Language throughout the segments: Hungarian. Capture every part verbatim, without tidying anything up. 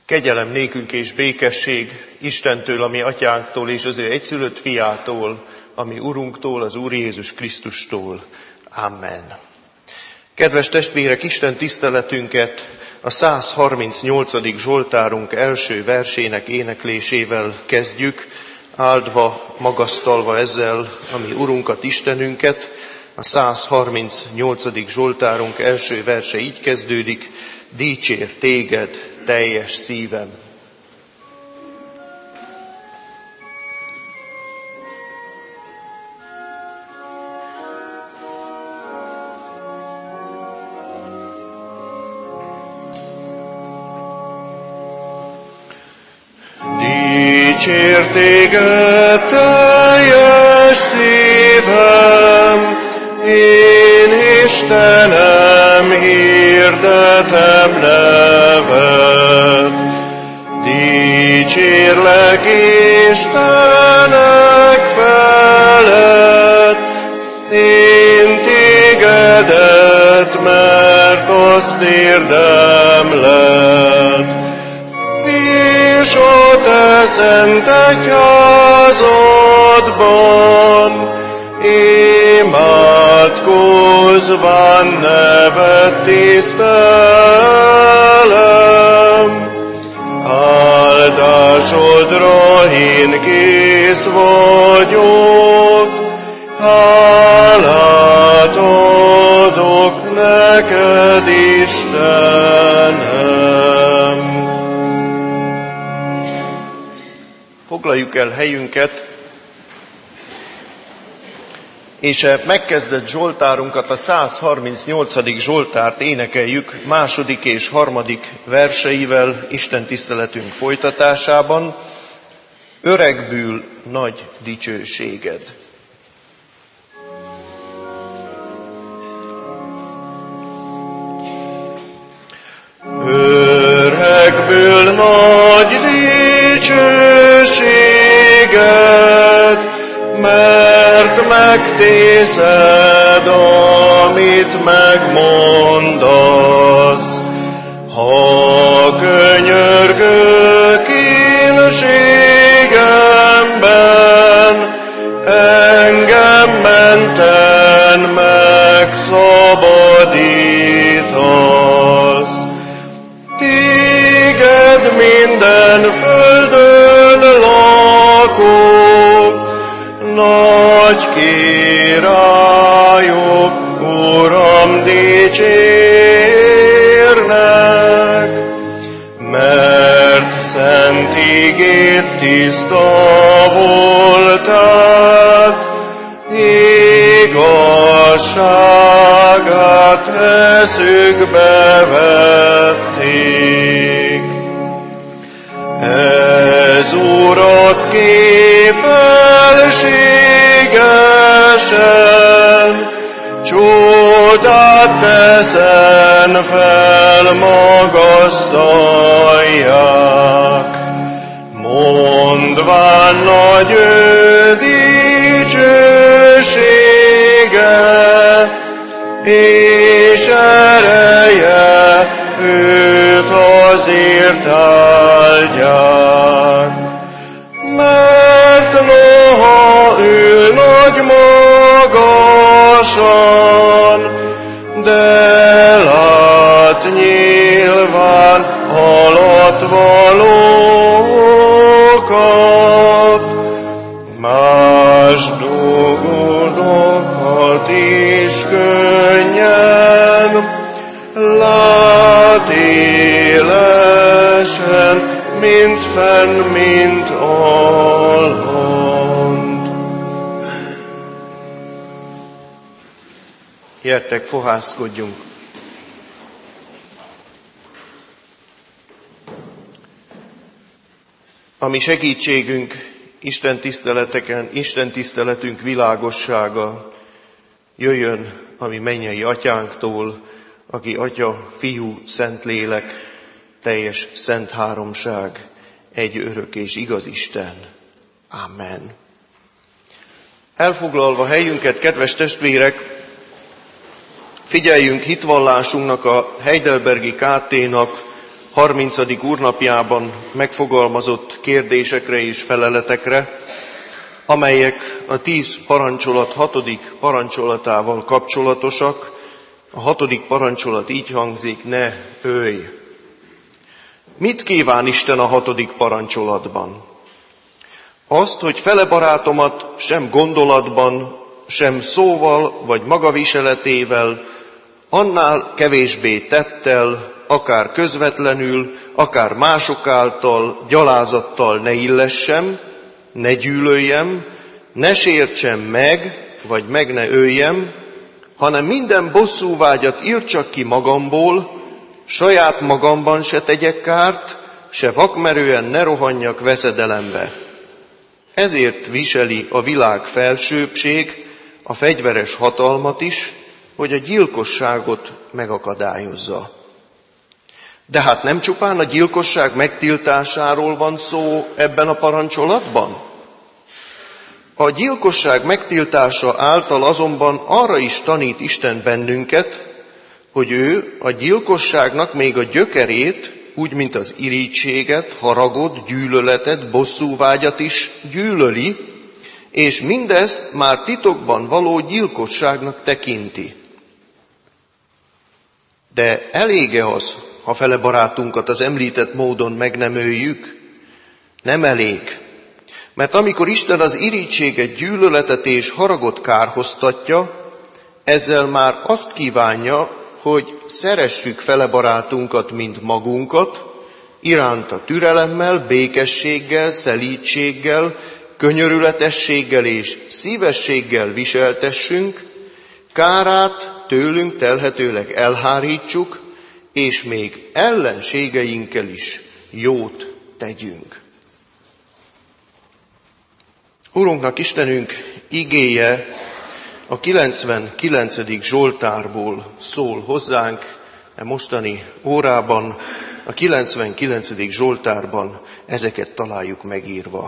Kegyelem nékünk és békesség Istentől, a mi atyánktól, és az ő egyszülött fiától, a mi Urunktól, az Úr Jézus Krisztustól. Amen. Kedves testvérek, Isten tiszteletünket a száz harmincnyolcadik Zsoltárunk első versének éneklésével kezdjük, áldva, magasztalva ezzel a mi Urunkat, Istenünket. A száz harmincnyolcadik Zsoltárunk első verse így kezdődik: dicsér téged teljes szívem. Dicsér téged teljes szívem, én Istenem, hirdetem neved. Dicsérlek Istenek felett, én tégedet, mert azt érdemled. És a te szent egyházadban imádkozván neved tisztelem. Áldásodra én kész vagyok, hálát adok neked, Istenem. Foglaljuk el helyünket, és a megkezdett Zsoltárunkat, a száz harmincnyolcadik Zsoltárt énekeljük második és harmadik verseivel Isten tiszteletünk folytatásában. Öregbül nagy dicsőséged. Öregbül nagy dicsőséged, mert megtészed, amit megmondasz. Ha könyörgök kínségemben, engem menten megszabadítasz. Téged minden földön lakók, nagy királyok, Uram, dicsérnek, mert szent igéd tiszta voltát, igazságát eszükbe vették. Ez Urat ki felségesen, csodát teszen fel, magasztalják. Mondván nagy ő dicsősége, és ereje, őt azért áldják. Mert noha ül nagy magasan, de lát nyilván alatvalókat, más dolgokat is könnyen lát élesen, mint fenn, mint alant. Gyertek, fohászkodjunk. A mi segítségünk, Isten tiszteleteken, Isten tiszteletünk világossága jöjjön a mi mennyei atyánktól, aki Atya, Fiú, Szentlélek, teljes szent háromság, egy örök és igaz Isten. Amen. Elfoglalva helyünket, kedves testvérek, figyeljünk hitvallásunknak, a Heidelbergi ká té-nak harmincadik úrnapjában megfogalmazott kérdésekre és feleletekre, amelyek a tíz parancsolat hatodik parancsolatával kapcsolatosak. A hatodik parancsolat így hangzik: ne ölj. Mit kíván Isten a hatodik parancsolatban? Azt, hogy fele barátomat sem gondolatban, sem szóval vagy magaviseletével, annál kevésbé tettel, akár közvetlenül, akár mások által, gyalázattal ne illessem, ne gyűlöljem, ne sértsem meg, vagy meg ne öljem, hanem minden bosszúvágyat írtsak ki magamból, saját magamban se tegyek kárt, se vakmerően ne rohanjak veszedelembe. Ezért viseli a világ felsőbbség a fegyveres hatalmat is, hogy a gyilkosságot megakadályozza. De hát nem csupán a gyilkosság megtiltásáról van szó ebben a parancsolatban? A gyilkosság megtiltása által azonban arra is tanít Isten bennünket, hogy ő a gyilkosságnak még a gyökerét, úgy, mint az irítséget, haragot, gyűlöletet, bosszúvágyat is gyűlöli, és mindezt már titokban való gyilkosságnak tekinti. De elége az, ha fele barátunkat az említett módon meg nem öljük? Nem elég. Mert amikor Isten az irítséget, gyűlöletet és haragot kárhoztatja, ezzel már azt kívánja, hogy szeressük fele barátunkat, mint magunkat, iránta türelemmel, békességgel, szelídséggel, könyörületességgel és szívességgel viseltessünk, kárát tőlünk telhetőleg elhárítsuk, és még ellenségeinkkel is jót tegyünk. Urunknak, Istenünk igéje a kilencvenkilencedik Zsoltárból szól hozzánk e mostani órában. A kilencvenkilencedik Zsoltárban ezeket találjuk megírva.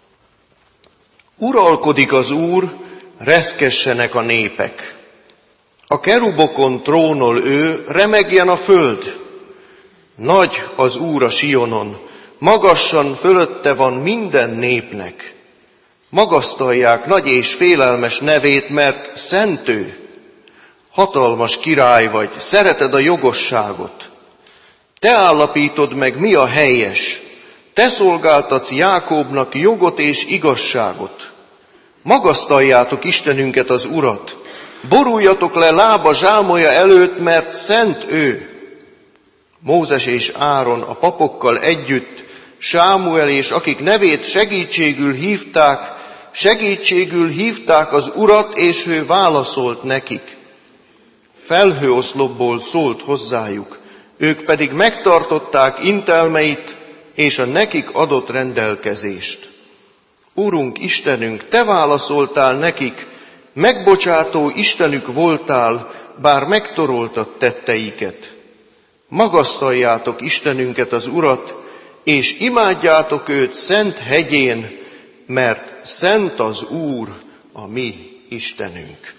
Uralkodik az Úr, reszkessenek a népek. A kerubokon trónol ő, remegjen a föld. Nagy az Úr a Sionon, magassan fölötte van minden népnek. Magasztalják nagy és félelmes nevét, mert szent ő. Hatalmas király vagy, szereted a jogosságot. Te állapítod meg, mi a helyes. Te szolgáltatsz Jákóbnak jogot és igazságot. Magasztaljátok Istenünket, az Urat. Boruljatok le lába zsámolja előtt, mert szent ő. Mózes és Áron a papokkal együtt, Sámuel és akik nevét segítségül hívták, segítségül hívták az Urat, és ő válaszolt nekik. Felhőoszlopból szólt hozzájuk, ők pedig megtartották intelmeit és a nekik adott rendelkezést. Urunk, Istenünk, te válaszoltál nekik, megbocsátó Istenük voltál, bár megtoroltad tetteiket. Magasztaljátok Istenünket, az Urat, és imádjátok őt szent hegyén, mert szent az Úr, a mi Istenünk.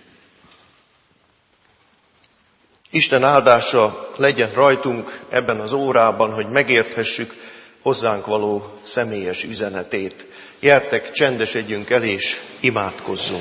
Isten áldása legyen rajtunk ebben az órában, hogy megérthessük hozzánk való személyes üzenetét. Gyertek, csendesedjünk el és imádkozzunk.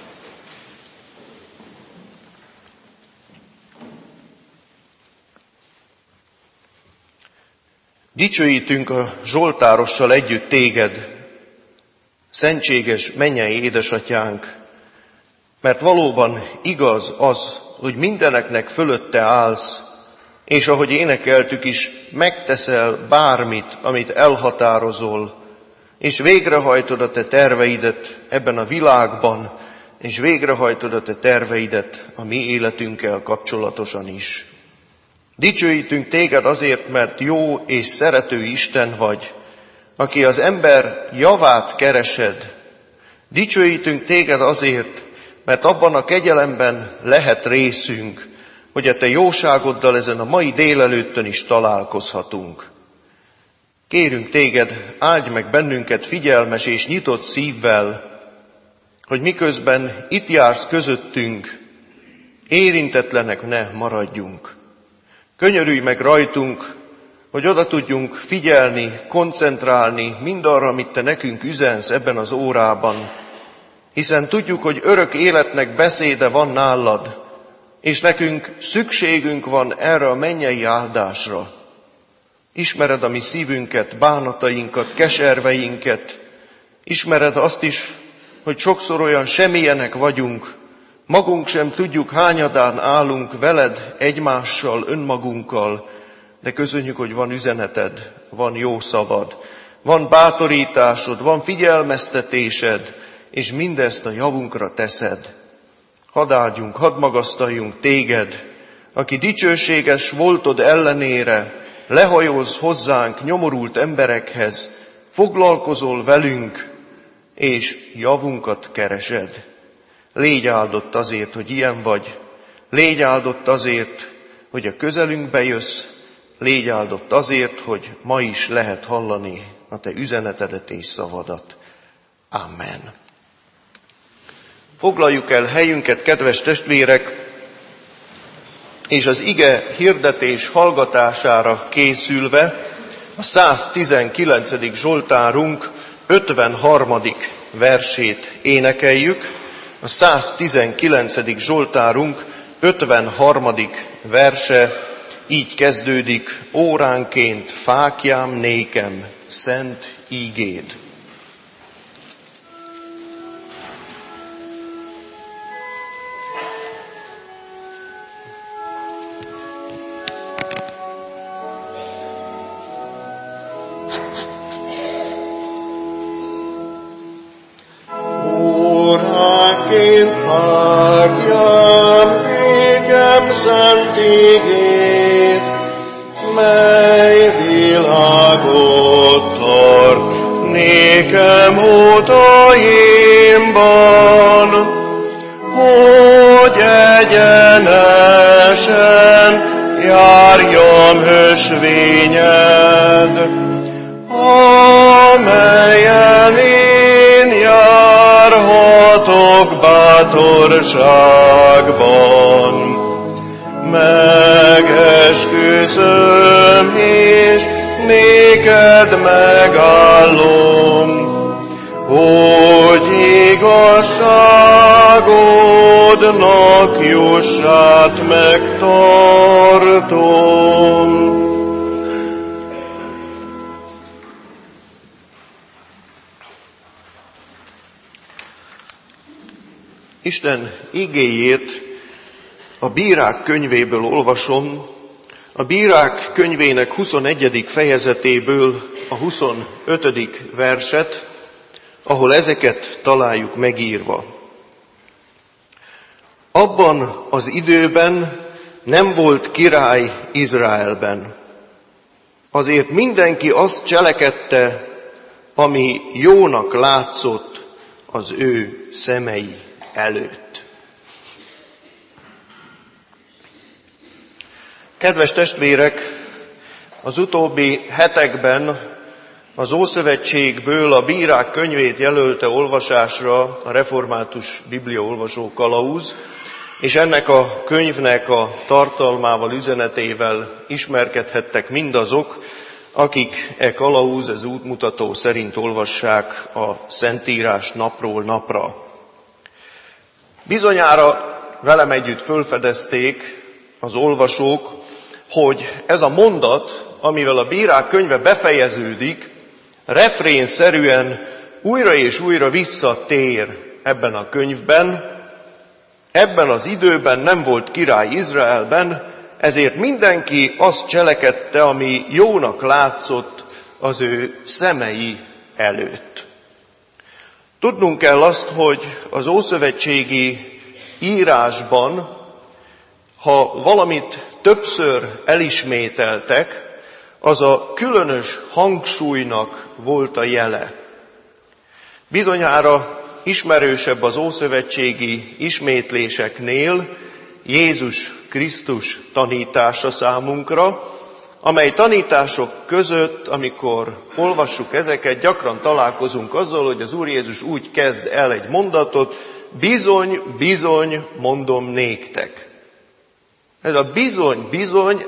Dicsőítünk a zsoltárossal együtt téged, szentséges mennyei édesatyánk, mert valóban igaz az, hogy mindeneknek fölötte állsz, és ahogy énekeltük is, megteszel bármit, amit elhatározol, és végrehajtod a te terveidet ebben a világban, és végrehajtod a te terveidet a mi életünkkel kapcsolatosan is. Dicsőítünk téged azért, mert jó és szerető Isten vagy, aki az ember javát keresed. Dicsőítünk téged azért, mert abban a kegyelemben lehet részünk, hogy a te jóságoddal ezen a mai délelőttön is találkozhatunk. Kérünk téged, áldj meg bennünket figyelmes és nyitott szívvel, hogy miközben itt jársz közöttünk, érintetlenek ne maradjunk. Könyörülj meg rajtunk, hogy oda tudjunk figyelni, koncentrálni mindarra, amit Te nekünk üzensz ebben az órában, hiszen tudjuk, hogy örök életnek beszéde van nálad, és nekünk szükségünk van erre a mennyei áldásra. Ismered a mi szívünket, bánatainkat, keserveinket, ismered azt is, hogy sokszor olyan semmilyenek vagyunk, magunk sem tudjuk, hányadán állunk veled, egymással, önmagunkkal, de köszönjük, hogy van üzeneted, van jó szavad, van bátorításod, van figyelmeztetésed, és mindezt a javunkra teszed. Hadd áldjunk, hadd magasztaljunk téged, aki dicsőséges voltod ellenére, lehajolsz hozzánk, nyomorult emberekhez, foglalkozol velünk, és javunkat keresed. Légy áldott azért, hogy ilyen vagy, légy áldott azért, hogy a közelünkbe jössz, légy áldott azért, hogy ma is lehet hallani a Te üzenetedet és szavadat. Amen. Foglaljuk el helyünket, kedves testvérek, és az ige hirdetés hallgatására készülve a száztizenkilencedik Zsoltárunk ötvenharmadik versét énekeljük. A száztizenkilencedik Zsoltárunk ötvenharmadik verse így kezdődik: óránként fákjám nékem szent ígéd. Óránként fákjám nékem szent ígéd, mely világot tart nékem odaimban, hogy egyenesen járjam ösvényed, amelyen én járhatok bátorságban. Megesküszöm, és néked megállom, hogy igazságodnak jussát megtartom. Isten igéjét a Bírák könyvéből olvasom, a Bírák könyvének huszonegyedik fejezetéből a huszonötödik verset, ahol ezeket találjuk megírva. Abban az időben nem volt király Izraelben. Azért mindenki azt cselekedte, ami jónak látszott az ő szemei előtt. Kedves testvérek, az utóbbi hetekben az Ószövetségből a Bírák könyvét jelölte olvasásra a református bibliaolvasó kalauz, és ennek a könyvnek a tartalmával, üzenetével ismerkedhettek mindazok, akik e kalauz, ez útmutató szerint olvassák a Szentírás napról napra. Bizonyára velem együtt fölfedezték az olvasók, hogy ez a mondat, amivel a Bírák könyve befejeződik, refrénszerűen újra és újra visszatér ebben a könyvben. Ebben az időben nem volt király Izraelben, ezért mindenki azt cselekedte, ami jónak látszott az ő szemei előtt. Tudnunk kell azt, hogy az ószövetségi írásban, ha valamit többször elismételtek, az a különös hangsúlynak volt a jele. Bizonyára ismerősebb az ószövetségi ismétléseknél Jézus Krisztus tanítása számunkra, amely tanítások között, amikor olvassuk ezeket, gyakran találkozunk azzal, hogy az Úr Jézus úgy kezd el egy mondatot: bizony, bizony, mondom néktek. Ez a bizony, bizony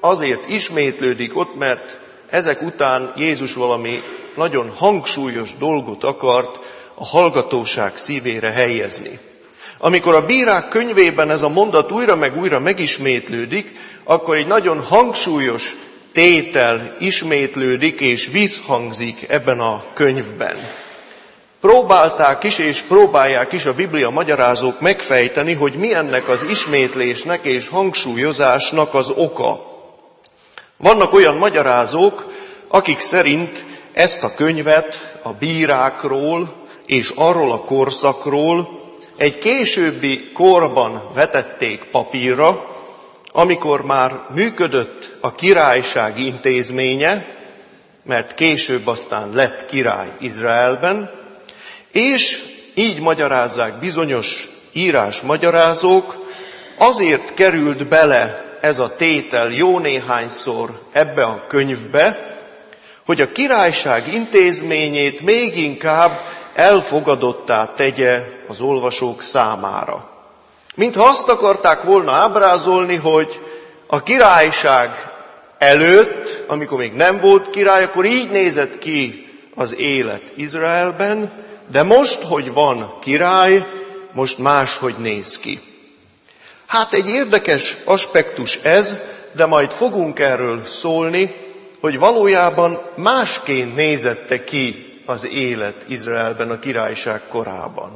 azért ismétlődik ott, mert ezek után Jézus valami nagyon hangsúlyos dolgot akart a hallgatóság szívére helyezni. Amikor a bírák könyvében ez a mondat újra meg újra megismétlődik, akkor egy nagyon hangsúlyos tétel ismétlődik és visszhangzik ebben a könyvben. Próbálták is és próbálják is a Biblia magyarázók megfejteni, hogy mi ennek az ismétlésnek és hangsúlyozásnak az oka. Vannak olyan magyarázók, akik szerint ezt a könyvet a bírákról és arról a korszakról egy későbbi korban vetették papírra, amikor már működött a királyság intézménye, mert később aztán lett király Izraelben, és így magyarázzák bizonyos írásmagyarázók, azért került bele ez a tétel jó néhányszor ebbe a könyvbe, hogy a királyság intézményét még inkább elfogadottá tegye az olvasók számára. Mintha azt akarták volna ábrázolni, hogy a királyság előtt, amikor még nem volt király, akkor így nézett ki az élet Izraelben, de most, hogy van király, most máshogy néz ki. Hát egy érdekes aspektus ez, de majd fogunk erről szólni, hogy valójában másként nézette ki az élet Izraelben a királyság korában.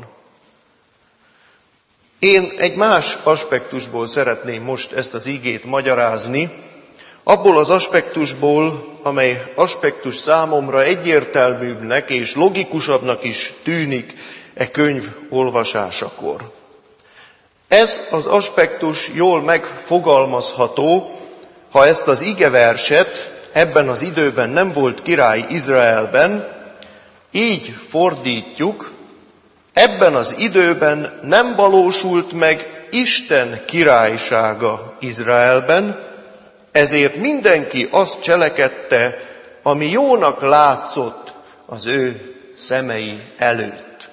Én egy más aspektusból szeretném most ezt az igét magyarázni, abból az aspektusból, amely aspektus számomra egyértelműbbnek és logikusabbnak is tűnik e könyv olvasásakor. Ez az aspektus jól megfogalmazható, ha ezt az igeverset, ebben az időben nem volt király Izraelben, így fordítjuk, ebben az időben nem valósult meg Isten királysága Izraelben, ezért mindenki azt cselekedte, ami jónak látszott az ő szemei előtt.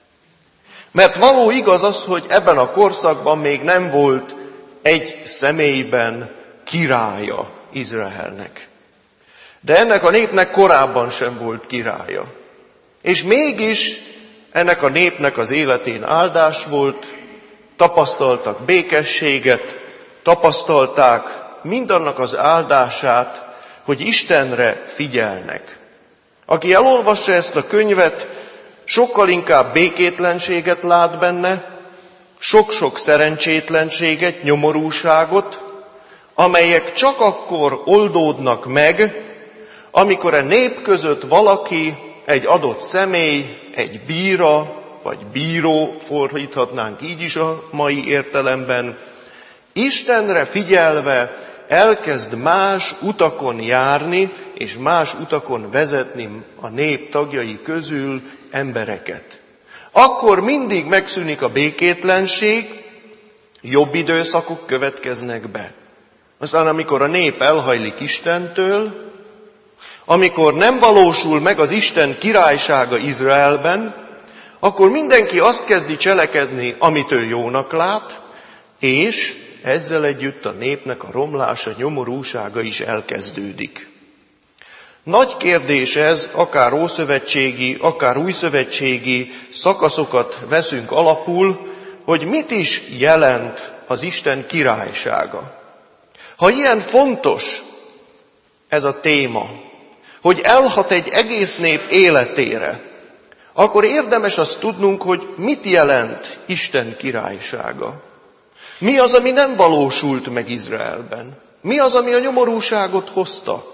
Mert való igaz az, hogy ebben a korszakban még nem volt egy személyben királya Izraelnek. De ennek a népnek korábban sem volt királya. És mégis ennek a népnek az életén áldás volt, tapasztaltak békességet, tapasztalták mindannak az áldását, hogy Istenre figyelnek. Aki elolvassa ezt a könyvet, sokkal inkább békétlenséget lát benne, sok-sok szerencsétlenséget, nyomorúságot, amelyek csak akkor oldódnak meg, amikor a nép között valaki, egy adott személy, egy bíra, vagy bíró, fordíthatnánk így is a mai értelemben, Istenre figyelve elkezd más utakon járni, és más utakon vezetni a nép tagjai közül embereket. Akkor mindig megszűnik a békétlenség, jobb időszakok következnek be. Aztán amikor a nép elhajlik Istentől, amikor nem valósul meg az Isten királysága Izraelben, akkor mindenki azt kezdi cselekedni, amit ő jónak lát, és ezzel együtt a népnek a romlása, nyomorúsága is elkezdődik. Nagy kérdés ez, akár ószövetségi, akár újszövetségi szakaszokat veszünk alapul, hogy mit is jelent az Isten királysága. Ha ilyen fontos ez a téma, hogy elhat egy egész nép életére, akkor érdemes azt tudnunk, hogy mit jelent Isten királysága. Mi az, ami nem valósult meg Izraelben? Mi az, ami a nyomorúságot hozta?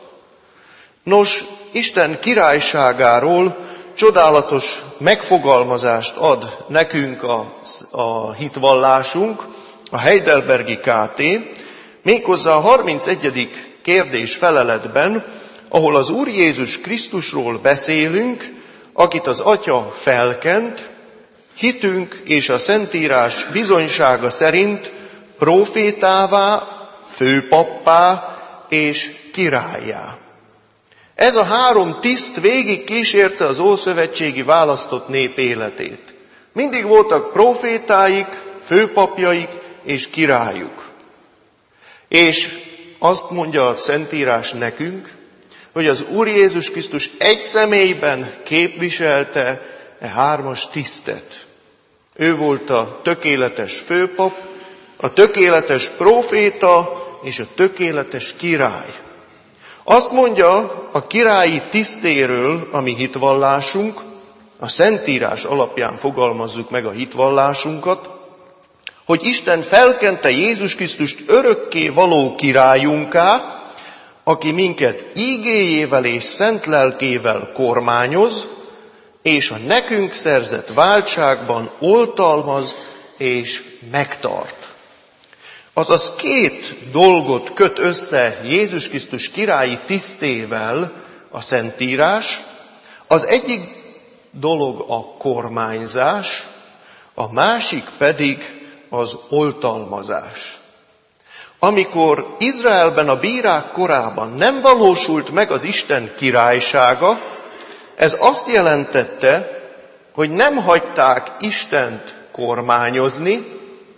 Nos, Isten királyságáról csodálatos megfogalmazást ad nekünk a, a hitvallásunk, a Heidelbergi ká té, méghozzá a harmincegyedik kérdés feleletben, ahol az Úr Jézus Krisztusról beszélünk, akit az Atya felkent, hitünk és a Szentírás bizonysága szerint prófétává, főpappá és királlyá. Ez a három tiszt végig kísérte az ószövetségi választott nép életét. Mindig voltak prófétáik, főpapjaik és királyuk. És azt mondja a Szentírás nekünk, hogy az Úr Jézus Krisztus egy személyben képviselte e hármas tisztet. Ő volt a tökéletes főpap, a tökéletes próféta és a tökéletes király. Azt mondja a királyi tisztéről a mi hitvallásunk, a Szentírás alapján fogalmazzuk meg a hitvallásunkat, hogy Isten felkente Jézus Krisztust örökké való királyunká, aki minket ígéjével és szent lelkével kormányoz, és a nekünk szerzett váltságban oltalmaz és megtart. Azaz két dolgot köt össze Jézus Krisztus királyi tisztével a Szentírás. Az egyik dolog a kormányzás, a másik pedig az oltalmazás. Amikor Izraelben a bírák korában nem valósult meg az Isten királysága, ez azt jelentette, hogy nem hagyták Istent kormányozni,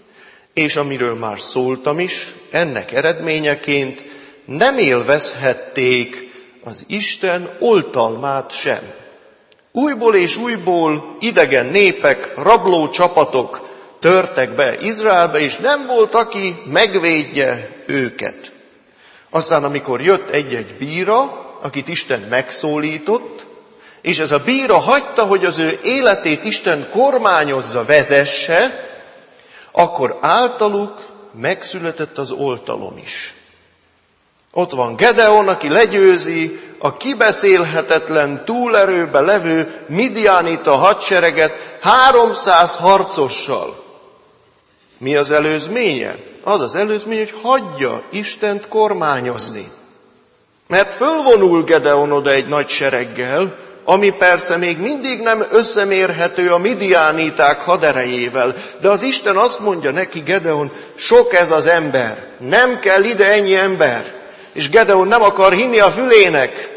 és amiről már szóltam is, ennek eredményeként nem élvezhették az Isten oltalmát sem. Újból és újból idegen népek, rabló csapatok törtek be Izraelbe, és nem volt, aki megvédje őket. Aztán, amikor jött egy-egy bíra, akit Isten megszólított, és ez a bíra hagyta, hogy az ő életét Isten kormányozza, vezesse, akkor általuk megszületett az oltalom is. Ott van Gedeon, aki legyőzi a kibeszélhetetlen túlerőbe levő midianita hadsereget háromszáz harcossal. Mi az előzménye? Az az előzmény, hogy hagyja Istent kormányozni. Mert fölvonul Gedeon oda egy nagy sereggel, ami persze még mindig nem összemérhető a midiániták haderejével. De az Isten azt mondja neki, Gedeon, sok ez az ember, nem kell ide ennyi ember. És Gedeon nem akar hinni a fülének.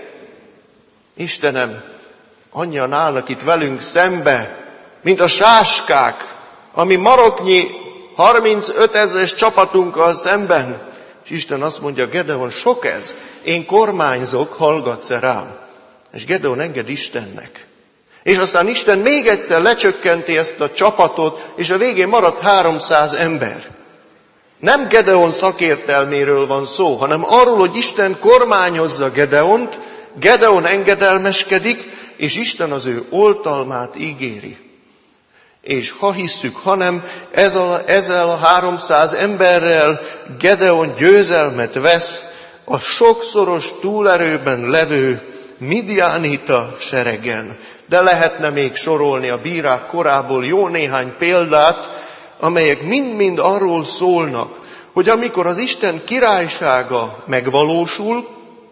Istenem, annyian állnak itt velünk szembe, mint a sáskák, ami maroknyi harmincöt ezres csapatunkkal szemben. És Isten azt mondja, Gedeon, sok ez, én kormányzok, hallgatsz-e rám? És Gedeon enged Istennek. És aztán Isten még egyszer lecsökkenti ezt a csapatot, és a végén maradt háromszáz ember. Nem Gedeon szakértelméről van szó, hanem arról, hogy Isten kormányozza Gedeont, Gedeon engedelmeskedik, és Isten az ő oltalmát ígéri. És ha hisszük, hanem ezzel a, ezzel a háromszáz emberrel Gedeon győzelmet vesz a sokszoros túlerőben levő midianita seregen. De lehetne még sorolni a bírák korából jó néhány példát, amelyek mind-mind arról szólnak, hogy amikor az Isten királysága megvalósul,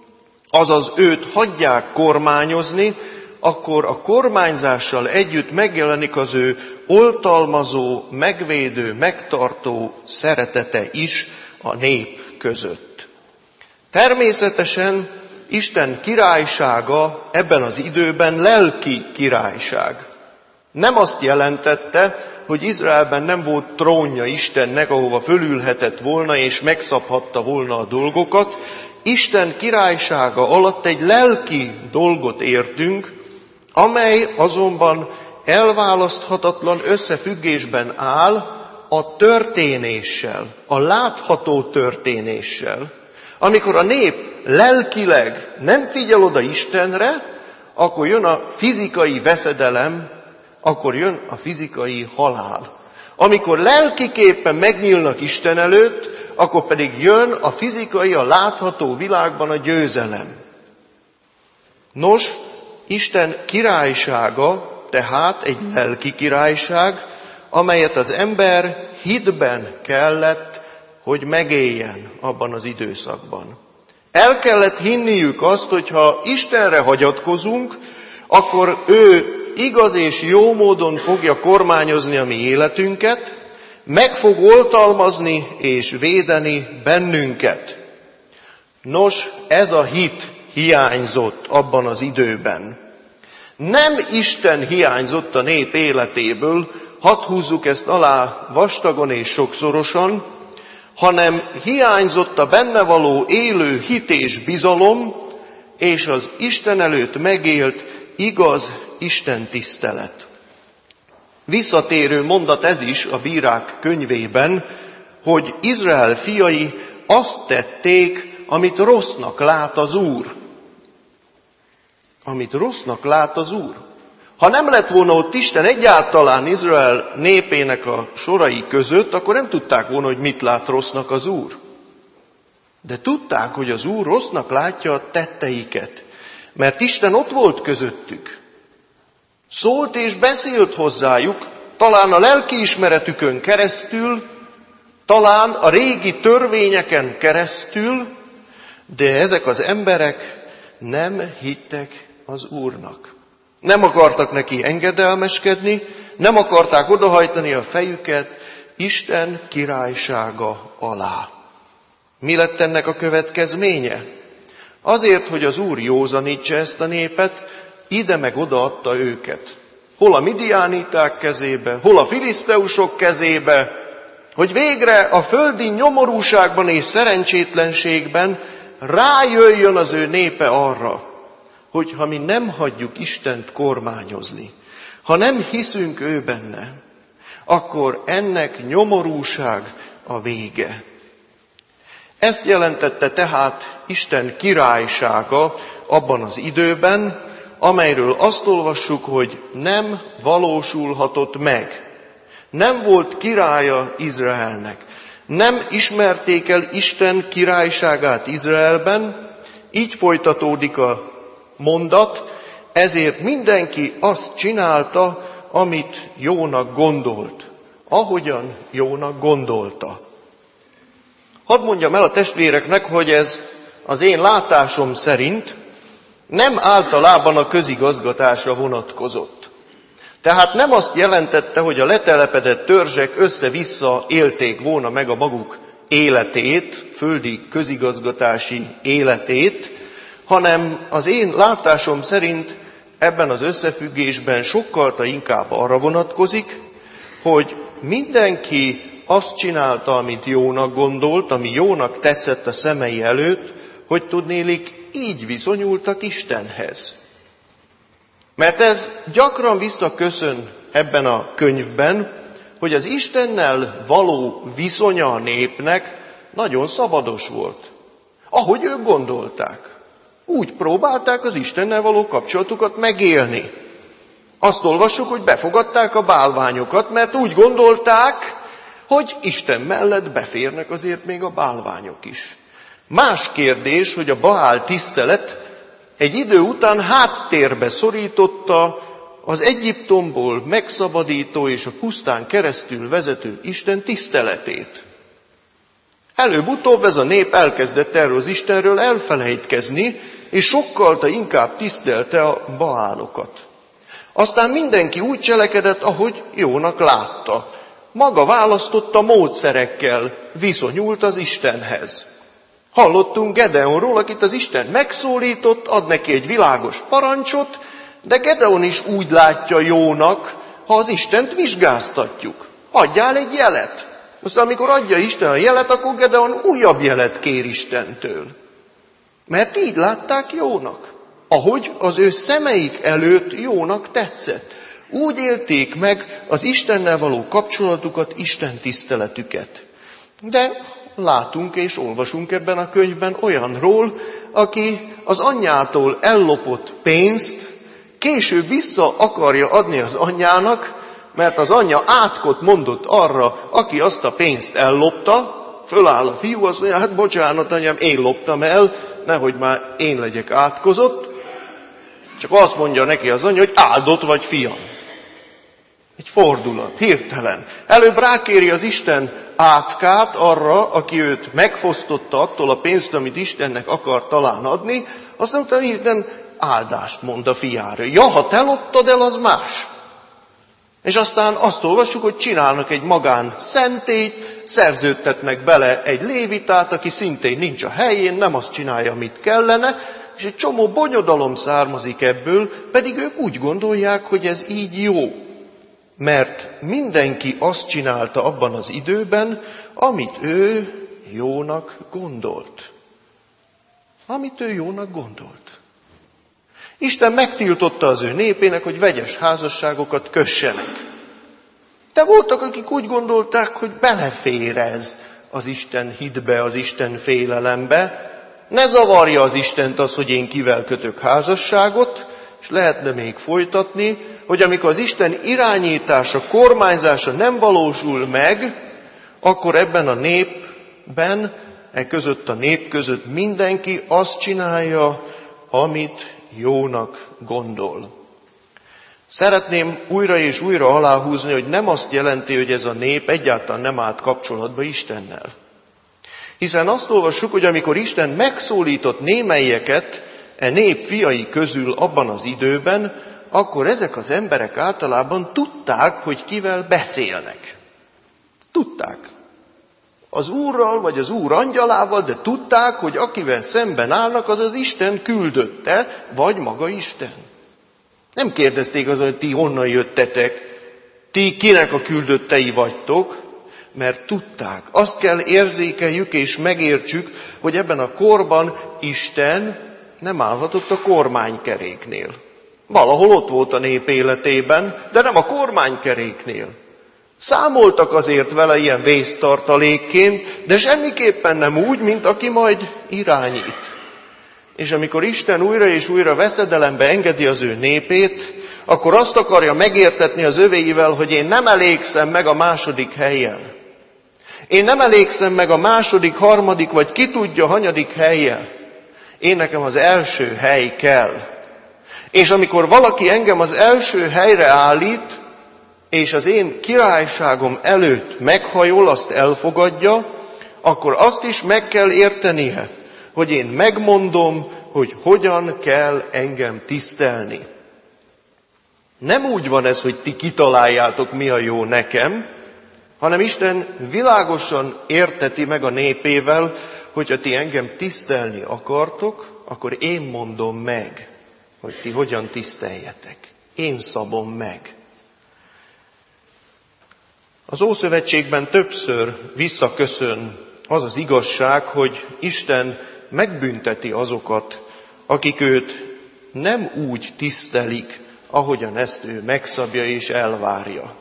azaz őt hagyják kormányozni, akkor a kormányzással együtt megjelenik az ő oltalmazó, megvédő, megtartó szeretete is a nép között. Természetesen Isten királysága ebben az időben lelki királyság. Nem azt jelentette, hogy Izraelben nem volt trónja Istennek, ahova fölülhetett volna és megszabhatta volna a dolgokat. Isten királysága alatt egy lelki dolgot értünk, amely azonban elválaszthatatlan összefüggésben áll a történéssel, a látható történéssel. Amikor a nép lelkileg nem figyel oda Istenre, akkor jön a fizikai veszedelem, akkor jön a fizikai halál. Amikor lelkiképpen megnyílnak Isten előtt, akkor pedig jön a fizikai, a látható világban a győzelem. Nos, Isten királysága tehát egy lelki királyság, amelyet az ember hitben kellett, hogy megéljen abban az időszakban. El kellett hinniük azt, hogy ha Istenre hagyatkozunk, akkor ő igaz és jó módon fogja kormányozni a mi életünket, meg fog oltalmazni és védeni bennünket. Nos, ez a hit hiányzott abban az időben. Nem Isten hiányzott a nép életéből, hadd húzzuk ezt alá vastagon és sokszorosan, hanem hiányzott a benne való élő hit és bizalom, és az Isten előtt megélt igaz Isten tisztelet. Visszatérő mondat ez is a Bírák könyvében, hogy Izrael fiai azt tették, amit rossznak lát az Úr. Amit rossznak lát az Úr. Ha nem lett volna ott Isten egyáltalán Izrael népének a sorai között, akkor nem tudták volna, hogy mit lát rossznak az Úr. De tudták, hogy az Úr rossznak látja a tetteiket, mert Isten ott volt közöttük. Szólt és beszélt hozzájuk, talán a lelkiismeretükön keresztül, talán a régi törvényeken keresztül, de ezek az emberek nem hittek az Úrnak. Nem akartak neki engedelmeskedni, nem akarták odahajtani a fejüket Isten királysága alá. Mi lett ennek a következménye? Azért, hogy az Úr józanítsa ezt a népet, ide meg oda adta őket. Hol a midiániták kezébe, hol a filiszteusok kezébe, hogy végre a földi nyomorúságban és szerencsétlenségben rájöjjön az ő népe arra, hogy ha mi nem hagyjuk Istent kormányozni, ha nem hiszünk ő benne, akkor ennek nyomorúság a vége. Ezt jelentette tehát Isten királysága abban az időben, amelyről azt olvassuk, hogy nem valósulhatott meg. Nem volt királya Izraelnek. Nem ismerték el Isten királyságát Izraelben, így folytatódik a mondat, ezért mindenki azt csinálta, amit jónak gondolt. Ahogyan jónak gondolta. Hadd mondjam el a testvéreknek, hogy ez az én látásom szerint nem általában a közigazgatásra vonatkozott. Tehát nem azt jelentette, hogy a letelepedett törzsek össze-vissza élték volna meg a maguk életét, földi közigazgatási életét, hanem az én látásom szerint ebben az összefüggésben sokkal inkább arra vonatkozik, hogy mindenki azt csinálta, amit jónak gondolt, ami jónak tetszett a szemei előtt, hogy tudnélik, így viszonyultak Istenhez. Mert ez gyakran visszaköszön ebben a könyvben, hogy az Istennel való viszonya a népnek nagyon szabados volt. Ahogy ők gondolták. Úgy próbálták az Istennel való kapcsolatukat megélni. Azt olvassuk, hogy befogadták a bálványokat, mert úgy gondolták, hogy Isten mellett beférnek azért még a bálványok is. Más kérdés, hogy a Baál tisztelet egy idő után háttérbe szorította az Egyiptomból megszabadító és a pusztán keresztül vezető Isten tiszteletét. Előbb-utóbb ez a nép elkezdett erről az Istenről elfelejtkezni, és sokkal inkább tisztelte a Baálokat. Aztán mindenki úgy cselekedett, ahogy jónak látta. Maga választotta módszerekkel, viszonyult az Istenhez. Hallottunk Gedeonról, akit az Isten megszólított, ad neki egy világos parancsot, de Gedeon is úgy látja jónak, ha az Istent vizsgáztatjuk. Adjál egy jelet. Aztán amikor adja Isten a jelet, akkor Gedeon újabb jelet kér Istentől. Mert így látták jónak, ahogy az ő szemeik előtt jónak tetszett. Úgy élték meg az Istennel való kapcsolatukat, Isten tiszteletüket. De látunk és olvasunk ebben a könyvben olyanról, aki az anyjától ellopott pénzt később vissza akarja adni az anyjának, mert az anyja átkot mondott arra, aki azt a pénzt ellopta, föláll a fiú, azt mondja, hát bocsánat anyám, én loptam el, nehogy már én legyek átkozott, csak azt mondja neki az anyja, hogy áldott vagy fiam. Egy fordulat, hirtelen. Előbb rákéri az Isten átkát arra, aki őt megfosztotta attól a pénzt, amit Istennek akar talán adni, aztán utána hirtelen áldást mond a fiára. Ja, ha te loptad el, az más. És aztán azt olvassuk, hogy csinálnak egy magán szentélyt, szerződtetnek bele egy lévitát, aki szintén nincs a helyén, nem azt csinálja, amit kellene, és egy csomó bonyodalom származik ebből, pedig ők úgy gondolják, hogy ez így jó. Mert mindenki azt csinálta abban az időben, amit ő jónak gondolt. Amit ő jónak gondolt. Isten megtiltotta az ő népének, hogy vegyes házasságokat kössenek. De voltak, akik úgy gondolták, hogy belefér ez az Isten hitbe, az Isten félelembe. Ne zavarja az Istent az, hogy én kivel kötök házasságot, és lehetne még folytatni, hogy amikor az Isten irányítása, kormányzása nem valósul meg, akkor ebben a népben, e között a nép között mindenki azt csinálja, amit jónak gondol. Szeretném újra és újra aláhúzni, hogy nem azt jelenti, hogy ez a nép egyáltalán nem állt kapcsolatba Istennel. Hiszen azt olvassuk, hogy amikor Isten megszólított némelyeket e nép fiai közül abban az időben, akkor ezek az emberek általában tudták, hogy kivel beszélnek. Tudták. Az Úrral, vagy az Úr angyalával, de tudták, hogy akivel szemben állnak, az az Isten küldötte, vagy maga Isten. Nem kérdezték azon, hogy ti honnan jöttetek, ti kinek a küldöttei vagytok, mert tudták. Azt kell érzékeljük és megértsük, hogy ebben a korban Isten nem állhatott a kormánykeréknél. Valahol ott volt a nép életében, de nem a kormánykeréknél. Számoltak azért vele ilyen vésztartalékként, de semmiképpen nem úgy, mint aki majd irányít. És amikor Isten újra és újra veszedelembe engedi az ő népét, akkor azt akarja megértetni az övéivel, hogy én nem elégszem meg a második helyen. Én nem elégszem meg a második, harmadik, vagy ki tudja, hanyadik helyen. Én nekem az első hely kell. És amikor valaki engem az első helyre állít, és az én királyságom előtt meghajol, azt elfogadja, akkor azt is meg kell értenie, hogy én megmondom, hogy hogyan kell engem tisztelni. Nem úgy van ez, hogy ti kitaláljátok, mi a jó nekem, hanem Isten világosan érteti meg a népével, hogyha ti engem tisztelni akartok, akkor én mondom meg, hogy ti hogyan tiszteljetek. Én szabom meg. Az Ószövetségben többször visszaköszön az az igazság, hogy Isten megbünteti azokat, akik őt nem úgy tisztelik, ahogyan ezt ő megszabja és elvárja.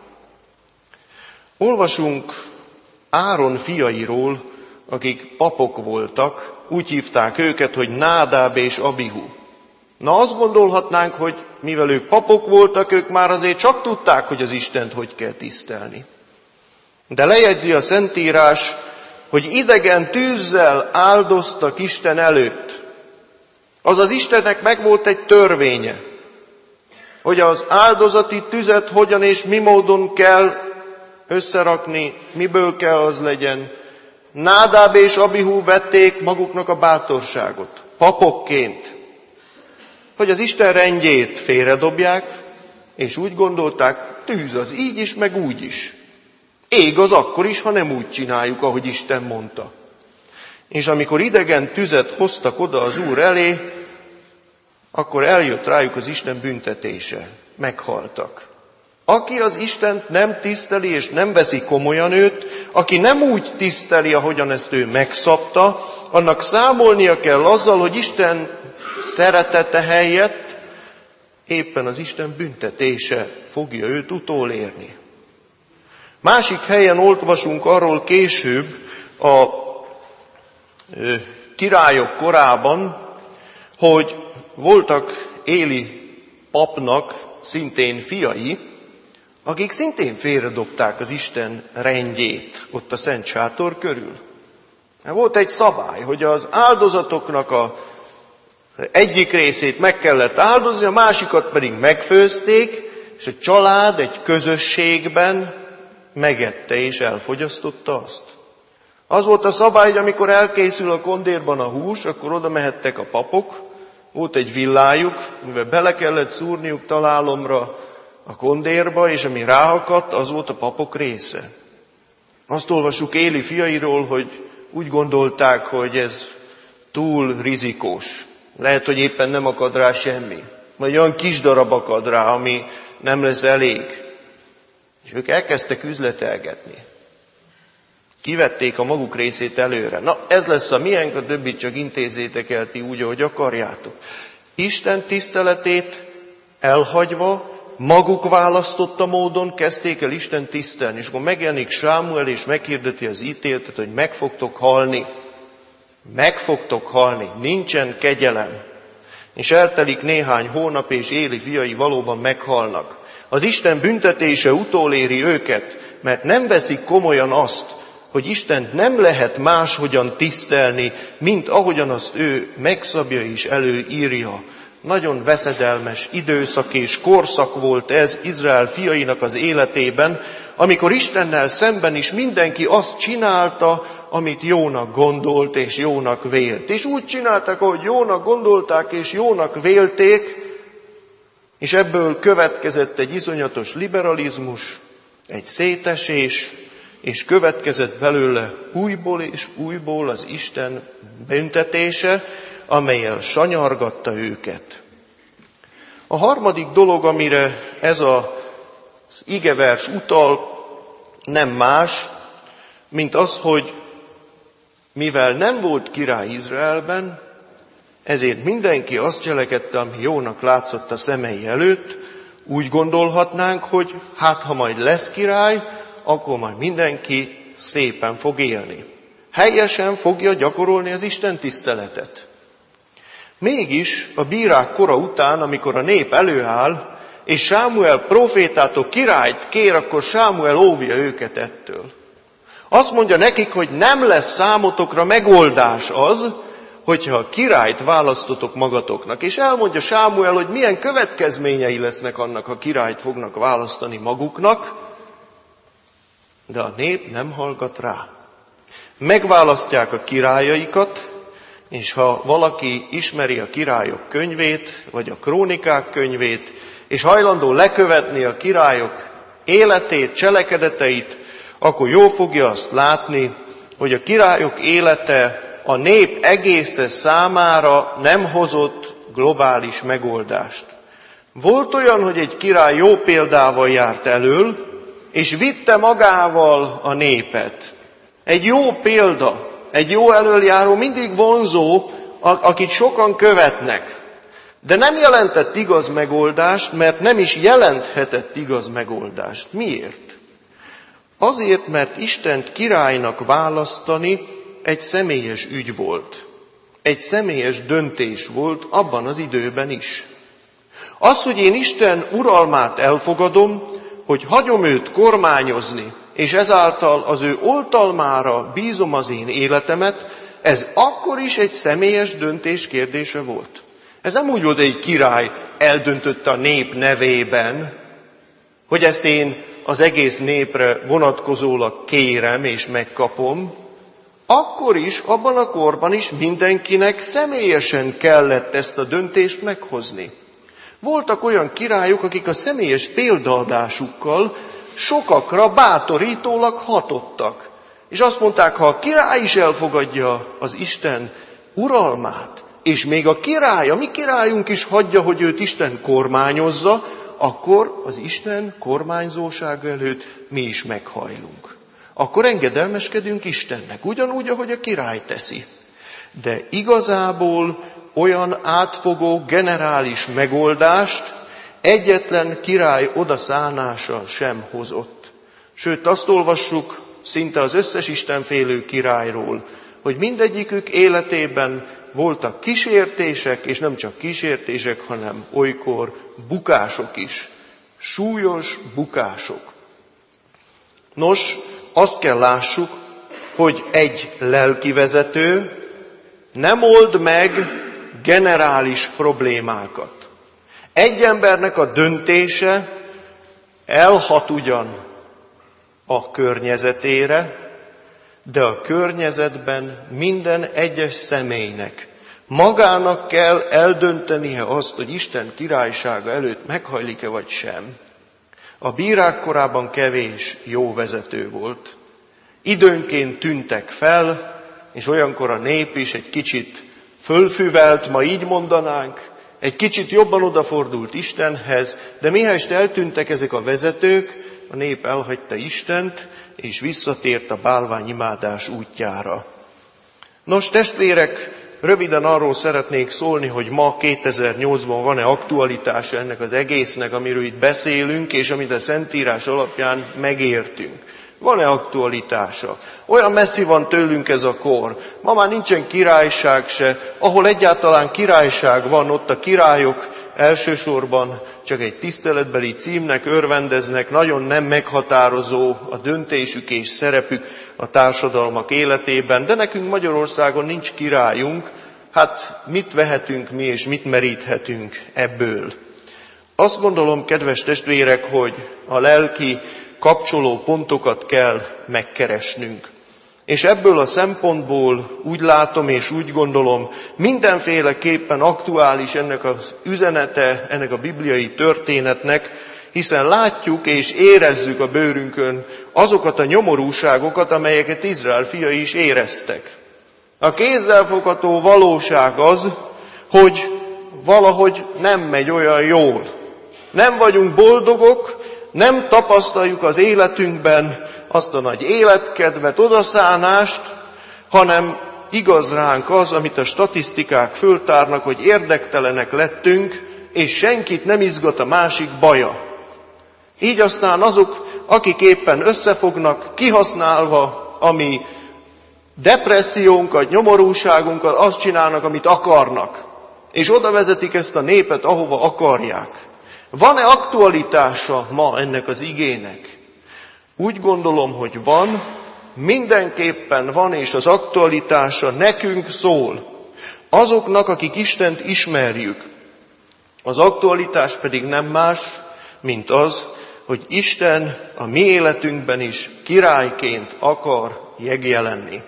Olvasunk Áron fiairól, akik papok voltak, úgy hívták őket, hogy Nádáb és Abihu. Na azt gondolhatnánk, hogy mivel ők papok voltak, ők már azért csak tudták, hogy az Istent hogy kell tisztelni. De lejegyzi a Szentírás, hogy idegen tűzzel áldoztak Isten előtt. Azaz Istennek megvolt egy törvénye, hogy az áldozati tüzet hogyan és mi módon kell összerakni, miből kell az legyen. Nádáb és Abihu vették maguknak a bátorságot, papokként, hogy az Isten rendjét félredobják, és úgy gondolták, tűz az így is, meg úgy is. Ég az akkor is, ha nem úgy csináljuk, ahogy Isten mondta. És amikor idegen tüzet hoztak oda az Úr elé, akkor eljött rájuk az Isten büntetése. Meghaltak. Aki az Istent nem tiszteli és nem veszi komolyan őt, aki nem úgy tiszteli, ahogyan ezt ő megszabta, annak számolnia kell azzal, hogy Isten szeretete helyett éppen az Isten büntetése fogja őt utolérni. Másik helyen olvasunk arról később a királyok korában, hogy voltak Éli papnak szintén fiai, akik szintén félredobták az Isten rendjét ott a Szent Sátor körül. Volt egy szabály, hogy az áldozatoknak a egyik részét meg kellett áldozni, a másikat pedig megfőzték, és a család egy közösségben megette és elfogyasztotta azt. Az volt a szabály, hogy amikor elkészül a kondérban a hús, akkor oda mehettek a papok, volt egy villájuk, mivel bele kellett szúrniuk találomra a kondérba, és ami ráakadt, az volt a papok része. Azt olvasjuk Éli fiairól, hogy úgy gondolták, hogy ez túl rizikós. Lehet, hogy éppen nem akad rá semmi. Vagy olyan kis darab akad rá, ami nem lesz elég. És ők elkezdtek üzletelgetni. Kivették a maguk részét előre. Na, ez lesz a miénk, a többit csak intézzétek el ti úgy, ahogy akarjátok. Isten tiszteletét elhagyva, maguk választotta módon kezdték el Isten tisztelni. És akkor megjelenik Sámuel, és meghirdeti az ítéletet, hogy meg fogtok halni. Meg fogtok halni. Nincsen kegyelem. És eltelik néhány hónap, és Éli fiai valóban meghalnak. Az Isten büntetése utoléri őket, mert nem veszik komolyan azt, hogy Istent nem lehet máshogyan tisztelni, mint ahogyan azt ő megszabja és előírja. Nagyon veszedelmes időszak és korszak volt ez Izrael fiainak az életében, amikor Istennel szemben is mindenki azt csinálta, amit jónak gondolt és jónak vélt. És úgy csinálták, ahogy jónak gondolták és jónak vélték, és ebből következett egy iszonyatos liberalizmus, egy szétesés, és következett belőle újból és újból az Isten büntetése, amellyel sanyargatta őket. A harmadik dolog, amire ez az igevers utal, nem más, mint az, hogy mivel nem volt király Izraelben, ezért mindenki azt cselekedte, ami jónak látszott a szemei előtt. Úgy gondolhatnánk, hogy hát ha majd lesz király, akkor majd mindenki szépen fog élni. Helyesen fogja gyakorolni az Isten tiszteletet. Mégis a bírák kora után, amikor a nép előáll, és Sámuel profétától királyt kér, akkor Sámuel óvja őket ettől. Azt mondja nekik, hogy nem lesz számotokra megoldás az, hogyha a királyt választotok magatoknak. És elmondja Sámuel, hogy milyen következményei lesznek annak, ha királyt fognak választani maguknak, de a nép nem hallgat rá. Megválasztják a királyaikat, és ha valaki ismeri a királyok könyvét, vagy a krónikák könyvét, és hajlandó lekövetni a királyok életét, cselekedeteit, akkor jól fogja azt látni, hogy a királyok élete a nép egésze számára nem hozott globális megoldást. Volt olyan, hogy egy király jó példával járt elől, és vitte magával a népet. Egy jó példa, egy jó elöljáró mindig vonzó, akit sokan követnek. De nem jelentett igaz megoldást, mert nem is jelenthetett igaz megoldást. Miért? Azért, mert Istent királynak választani egy személyes ügy volt. Egy személyes döntés volt abban az időben is. Az, hogy én Isten uralmát elfogadom, hogy hagyom őt kormányozni, és ezáltal az ő oltalmára bízom az én életemet, ez akkor is egy személyes döntés kérdése volt. Ez nem úgy volt, hogy egy király eldöntötte a nép nevében, hogy ezt én az egész népre vonatkozólag kérem és megkapom. Akkor is, abban a korban is mindenkinek személyesen kellett ezt a döntést meghozni. Voltak olyan királyok, akik a személyes példaadásukkal sokakra bátorítólag hatottak. És azt mondták, ha a király is elfogadja az Isten uralmát, és még a király, a mi királyunk is hagyja, hogy őt Isten kormányozza, akkor az Isten kormányzósága előtt mi is meghajlunk. Akkor engedelmeskedünk Istennek, ugyanúgy, ahogy a király teszi. De igazából olyan átfogó, generális megoldást egyetlen király odaszánása sem hozott. Sőt, azt olvassuk szinte az összes istenfélő királyról, hogy mindegyikük életében voltak kísértések, és nem csak kísértések, hanem olykor bukások is. Súlyos bukások. Nos, azt kell lássuk, hogy egy lelkivezető nem old meg generális problémákat. Egy embernek a döntése elhat ugyan a környezetére, de a környezetben minden egyes személynek magának kell eldöntenie azt, hogy Isten királysága előtt meghajlik-e vagy sem. A bírák korában kevés jó vezető volt. Időnként tűntek fel, és olyankor a nép is egy kicsit fölfüvelt, ma így mondanánk, egy kicsit jobban odafordult Istenhez, de mihelyest eltűntek ezek a vezetők, a nép elhagyta Istent, és visszatért a bálványimádás útjára. Nos, testvérek, röviden arról szeretnék szólni, hogy ma kétezer-nyolcban van-e aktualitása ennek az egésznek, amiről itt beszélünk, és amit a Szentírás alapján megértünk. Van-e aktualitása? Olyan messzi van tőlünk ez a kor. Ma már nincsen királyság se. Ahol egyáltalán királyság van, ott a királyok elsősorban csak egy tiszteletbeli címnek örvendeznek, nagyon nem meghatározó a döntésük és szerepük a társadalmak életében. De nekünk Magyarországon nincs királyunk, hát mit vehetünk mi és mit meríthetünk ebből? Azt gondolom, kedves testvérek, hogy a lelki kapcsoló pontokat kell megkeresnünk. És ebből a szempontból úgy látom és úgy gondolom, mindenféleképpen aktuális ennek az üzenete, ennek a bibliai történetnek, hiszen látjuk és érezzük a bőrünkön azokat a nyomorúságokat, amelyeket Izrael fiai is éreztek. A kézzelfogható valóság az, hogy valahogy nem megy olyan jól. Nem vagyunk boldogok, nem tapasztaljuk az életünkben azt a nagy életkedvet, odaszánást, hanem igaz ránk az, amit a statisztikák föltárnak, hogy érdektelenek lettünk, és senkit nem izgat a másik baja. Így aztán azok, akik éppen összefognak, kihasználva a mi depressziónkat, nyomorúságunkat, azt csinálnak, amit akarnak. És oda vezetik ezt a népet, ahova akarják. Van-e aktualitása ma ennek az igének? Úgy gondolom, hogy van, mindenképpen van, és az aktualitása nekünk szól. Azoknak, akik Istent ismerjük. Az aktualitás pedig nem más, mint az, hogy Isten a mi életünkben is királyként akar megjelenni.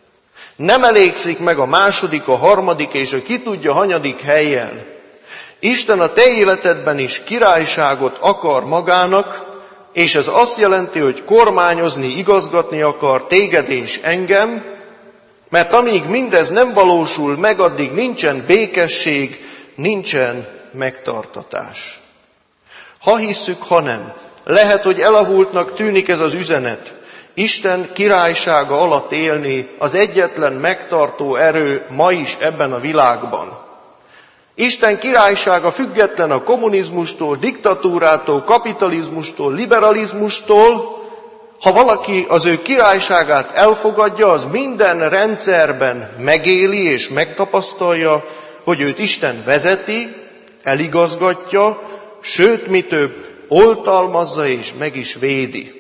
Nem elégszik meg a második, a harmadik és a ki tudja hanyadik hellyel. Isten a te életedben is királyságot akar magának, és ez azt jelenti, hogy kormányozni, igazgatni akar téged és engem, mert amíg mindez nem valósul meg, addig nincsen békesség, nincsen megtartatás. Ha hisszük, ha nem, lehet, hogy elavultnak tűnik ez az üzenet. Isten királysága alatt élni az egyetlen megtartó erő ma is ebben a világban. Isten királysága független a kommunizmustól, diktatúrától, kapitalizmustól, liberalizmustól. Ha valaki az ő királyságát elfogadja, az minden rendszerben megéli és megtapasztalja, hogy őt Isten vezeti, eligazgatja, sőt, mi több, oltalmazza és meg is védi.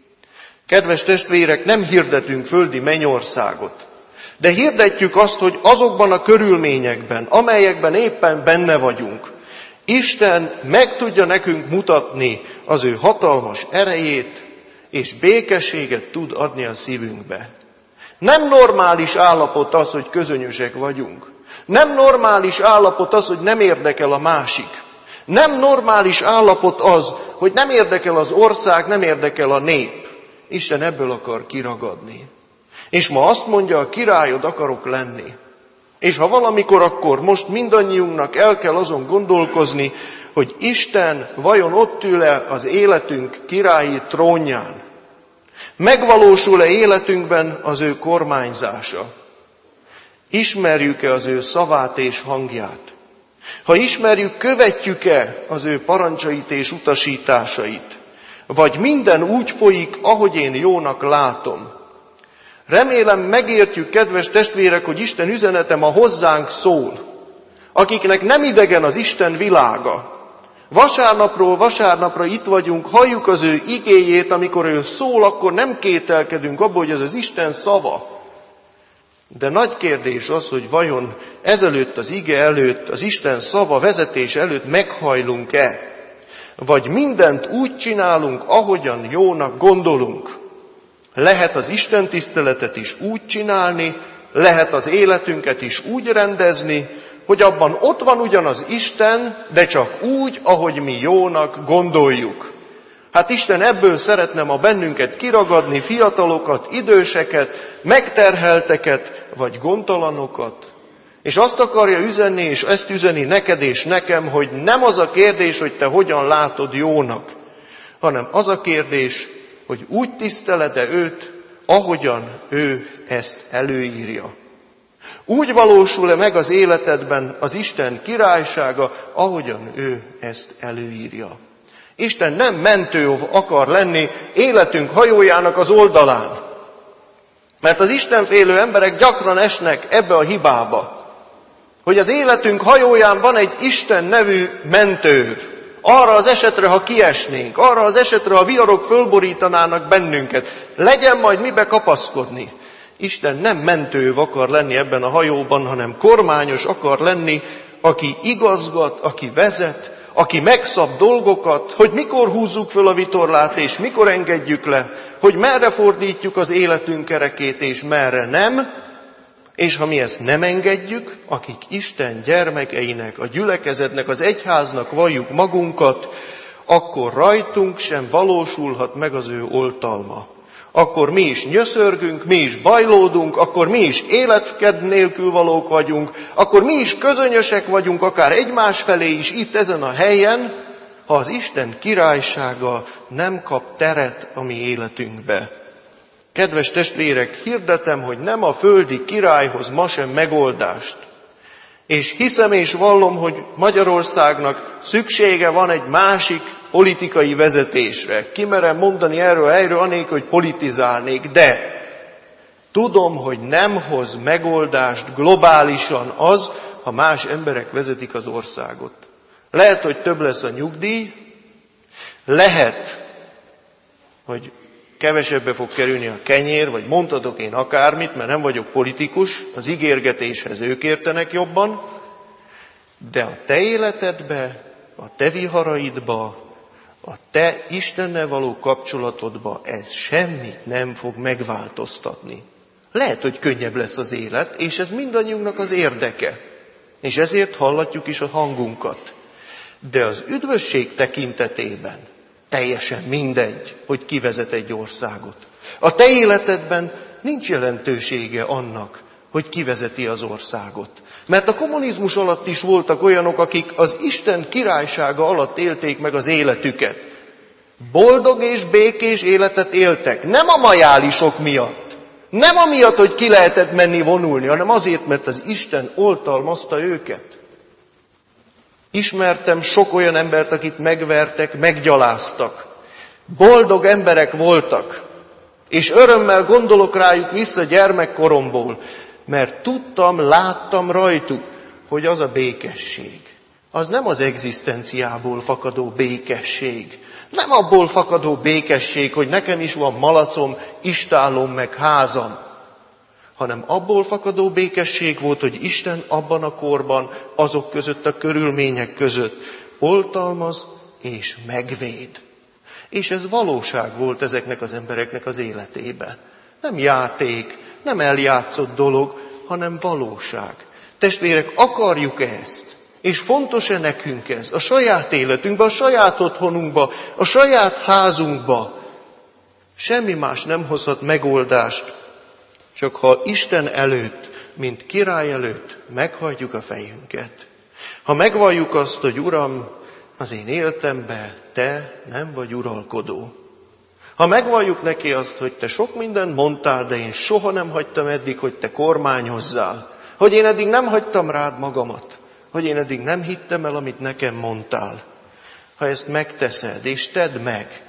Kedves testvérek, nem hirdetünk földi mennyországot, de hirdetjük azt, hogy azokban a körülményekben, amelyekben éppen benne vagyunk, Isten meg tudja nekünk mutatni az ő hatalmas erejét, és békességet tud adni a szívünkbe. Nem normális állapot az, hogy közönyösek vagyunk. Nem normális állapot az, hogy nem érdekel a másik. Nem normális állapot az, hogy nem érdekel az ország, nem érdekel a nép. Isten ebből akar kiragadni. És ma azt mondja, a királyod akarok lenni. És ha valamikor, akkor most mindannyiunknak el kell azon gondolkozni, hogy Isten vajon ott ül-e az életünk királyi trónján. Megvalósul-e életünkben az ő kormányzása? Ismerjük-e az ő szavát és hangját? Ha ismerjük, követjük-e az ő parancsait és utasításait? Vagy minden úgy folyik, ahogy én jónak látom? Remélem megértjük, kedves testvérek, hogy Isten üzenete ma hozzánk szól, akiknek nem idegen az Isten világa. Vasárnapról vasárnapra itt vagyunk, halljuk az ő igéjét, amikor ő szól, akkor nem kételkedünk abból, hogy ez az Isten szava. De nagy kérdés az, hogy vajon ezelőtt az ige előtt, az Isten szava vezetése előtt meghajlunk-e? Vagy mindent úgy csinálunk, ahogyan jónak gondolunk. Lehet az Isten tiszteletet is úgy csinálni, lehet az életünket is úgy rendezni, hogy abban ott van ugyan az Isten, de csak úgy, ahogy mi jónak gondoljuk. Hát Isten ebből szeretne ma bennünket kiragadni, fiatalokat, időseket, megterhelteket, vagy gondtalanokat. És azt akarja üzenni, és ezt üzeni neked és nekem, hogy nem az a kérdés, hogy te hogyan látod jónak, hanem az a kérdés, hogy úgy tiszteled-e őt, ahogyan ő ezt előírja. Úgy valósul-e meg az életedben az Isten királysága, ahogyan ő ezt előírja. Isten nem mentő akar lenni életünk hajójának az oldalán. Mert az istenfélő emberek gyakran esnek ebbe a hibába, hogy az életünk hajóján van egy Isten nevű mentőv. Arra az esetre, ha kiesnénk, arra az esetre, ha viharok fölborítanának bennünket, legyen majd mibe kapaszkodni. Isten nem mentőv akar lenni ebben a hajóban, hanem kormányos akar lenni, aki igazgat, aki vezet, aki megszab dolgokat, hogy mikor húzzuk föl a vitorlát, és mikor engedjük le, hogy merre fordítjuk az életünk kerekét, és merre nem, és ha mi ezt nem engedjük, akik Isten gyermekeinek, a gyülekezetnek, az egyháznak valljuk magunkat, akkor rajtunk sem valósulhat meg az ő oltalma. Akkor mi is nyöszörgünk, mi is bajlódunk, akkor mi is életked nélkül valók vagyunk, akkor mi is közönyösek vagyunk, akár egymás felé is itt ezen a helyen, ha az Isten királysága nem kap teret a mi életünkbe. Kedves testvérek, hirdetem, hogy nem a földi királyhoz ma sem megoldást. És hiszem és vallom, hogy Magyarországnak szüksége van egy másik politikai vezetésre. Kimerem mondani erről a helyről, anélkül, hogy politizálnék, de tudom, hogy nem hoz megoldást globálisan az, ha más emberek vezetik az országot. Lehet, hogy több lesz a nyugdíj, lehet, hogy kevesebbe fog kerülni a kenyér, vagy mondhatok én akármit, mert nem vagyok politikus, az ígérgetéshez ők értenek jobban, de a te életedbe, a te viharaidba, a te Istennel való kapcsolatodba ez semmit nem fog megváltoztatni. Lehet, hogy könnyebb lesz az élet, és ez mindannyiunknak az érdeke, és ezért hallatjuk is a hangunkat. De az üdvösség tekintetében teljesen mindegy, hogy ki vezet egy országot. A te életedben nincs jelentősége annak, hogy ki vezeti az országot. Mert a kommunizmus alatt is voltak olyanok, akik az Isten királysága alatt élték meg az életüket. Boldog és békés életet éltek, nem a majálisok miatt. Nem amiatt, hogy ki lehetett menni vonulni, hanem azért, mert az Isten oltalmazta őket. Ismertem sok olyan embert, akit megvertek, meggyaláztak. Boldog emberek voltak, és örömmel gondolok rájuk vissza gyermekkoromból, mert tudtam, láttam rajtuk, hogy az a békesség. Az nem az egzisztenciából fakadó békesség. Nem abból fakadó békesség, hogy nekem is van malacom, istállom meg házam, hanem abból fakadó békesség volt, hogy Isten abban a korban, azok között, a körülmények között oltalmaz és megvéd. És ez valóság volt ezeknek az embereknek az életében. Nem játék, nem eljátszott dolog, hanem valóság. Testvérek, akarjuk ezt? És fontos-e nekünk ez? A saját életünkbe, a saját otthonunkba, a saját házunkba. Semmi más nem hozhat megoldást, csak ha Isten előtt, mint király előtt meghajtjuk a fejünket. Ha megvalljuk azt, hogy Uram, az én életemben te nem vagy uralkodó. Ha megvalljuk neki azt, hogy te sok mindent mondtál, de én soha nem hagytam eddig, hogy te kormányozzál. Hogy én eddig nem hagytam rád magamat. Hogy én eddig nem hittem el, amit nekem mondtál. Ha ezt megteszed, és tedd meg,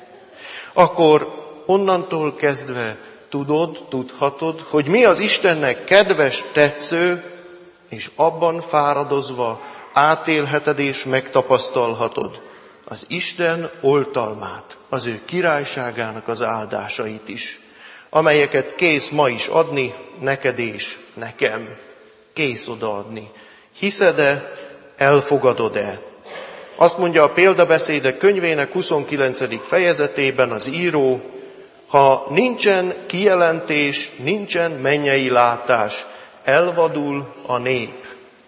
akkor onnantól kezdve tudod, tudhatod, hogy mi az Istennek kedves, tetsző, és abban fáradozva átélheted és megtapasztalhatod az Isten oltalmát, az ő királyságának az áldásait is, amelyeket kész ma is adni neked és nekem. Kész odaadni. Hiszed-e, elfogadod-e? Azt mondja a Példabeszédek könyvének huszonkilencedik fejezetében az író, ha nincsen kijelentés, nincsen mennyei látás, elvadul a nép.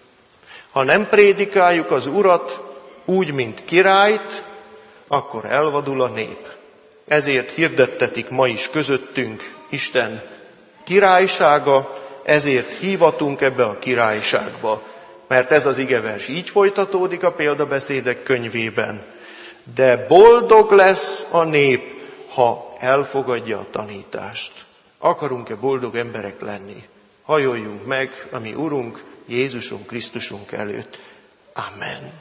Ha nem prédikáljuk az Urat úgy, mint királyt, akkor elvadul a nép. Ezért hirdettetik ma is közöttünk Isten királysága, ezért hívatunk ebbe a királyságba. Mert ez az igevers így folytatódik a Példabeszédek könyvében. De boldog lesz a nép, ha elfogadja a tanítást. Akarunk-e boldog emberek lenni? Hajoljunk meg a mi Urunk, Jézusunk Krisztusunk előtt. Amen.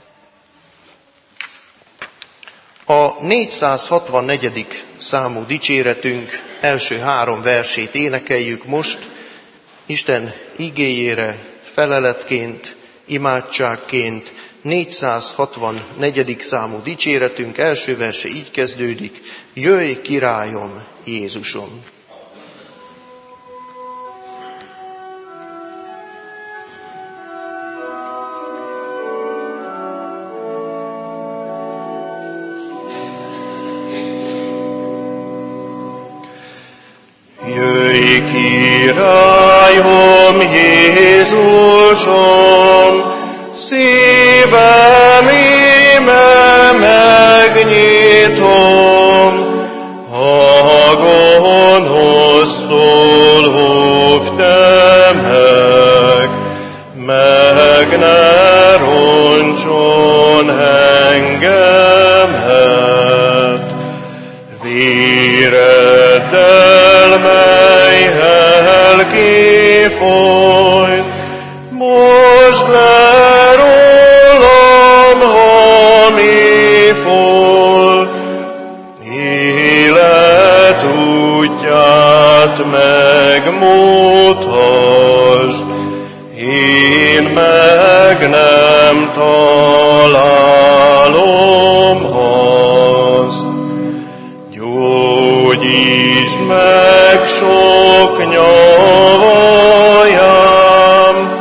A négyszázhatvannegyedik számú dicséretünk első három versét énekeljük most, Isten igéjére feleletként, imádságként. négyszázhatvannegyedik számú dicséretünk első verse így kezdődik: Jöjj, királyom, Jézusom! Jöjj, királyom, Jézusom! Szívem íme megnyitom, a gonosztól óvj te meg, meg ne roncson engemet. Véreddel, melyhel kifolyt, most le rólam, ami volt, élet útját megmutasd, én meg nem találom azt. Gyógyítsd meg sok nyavajám,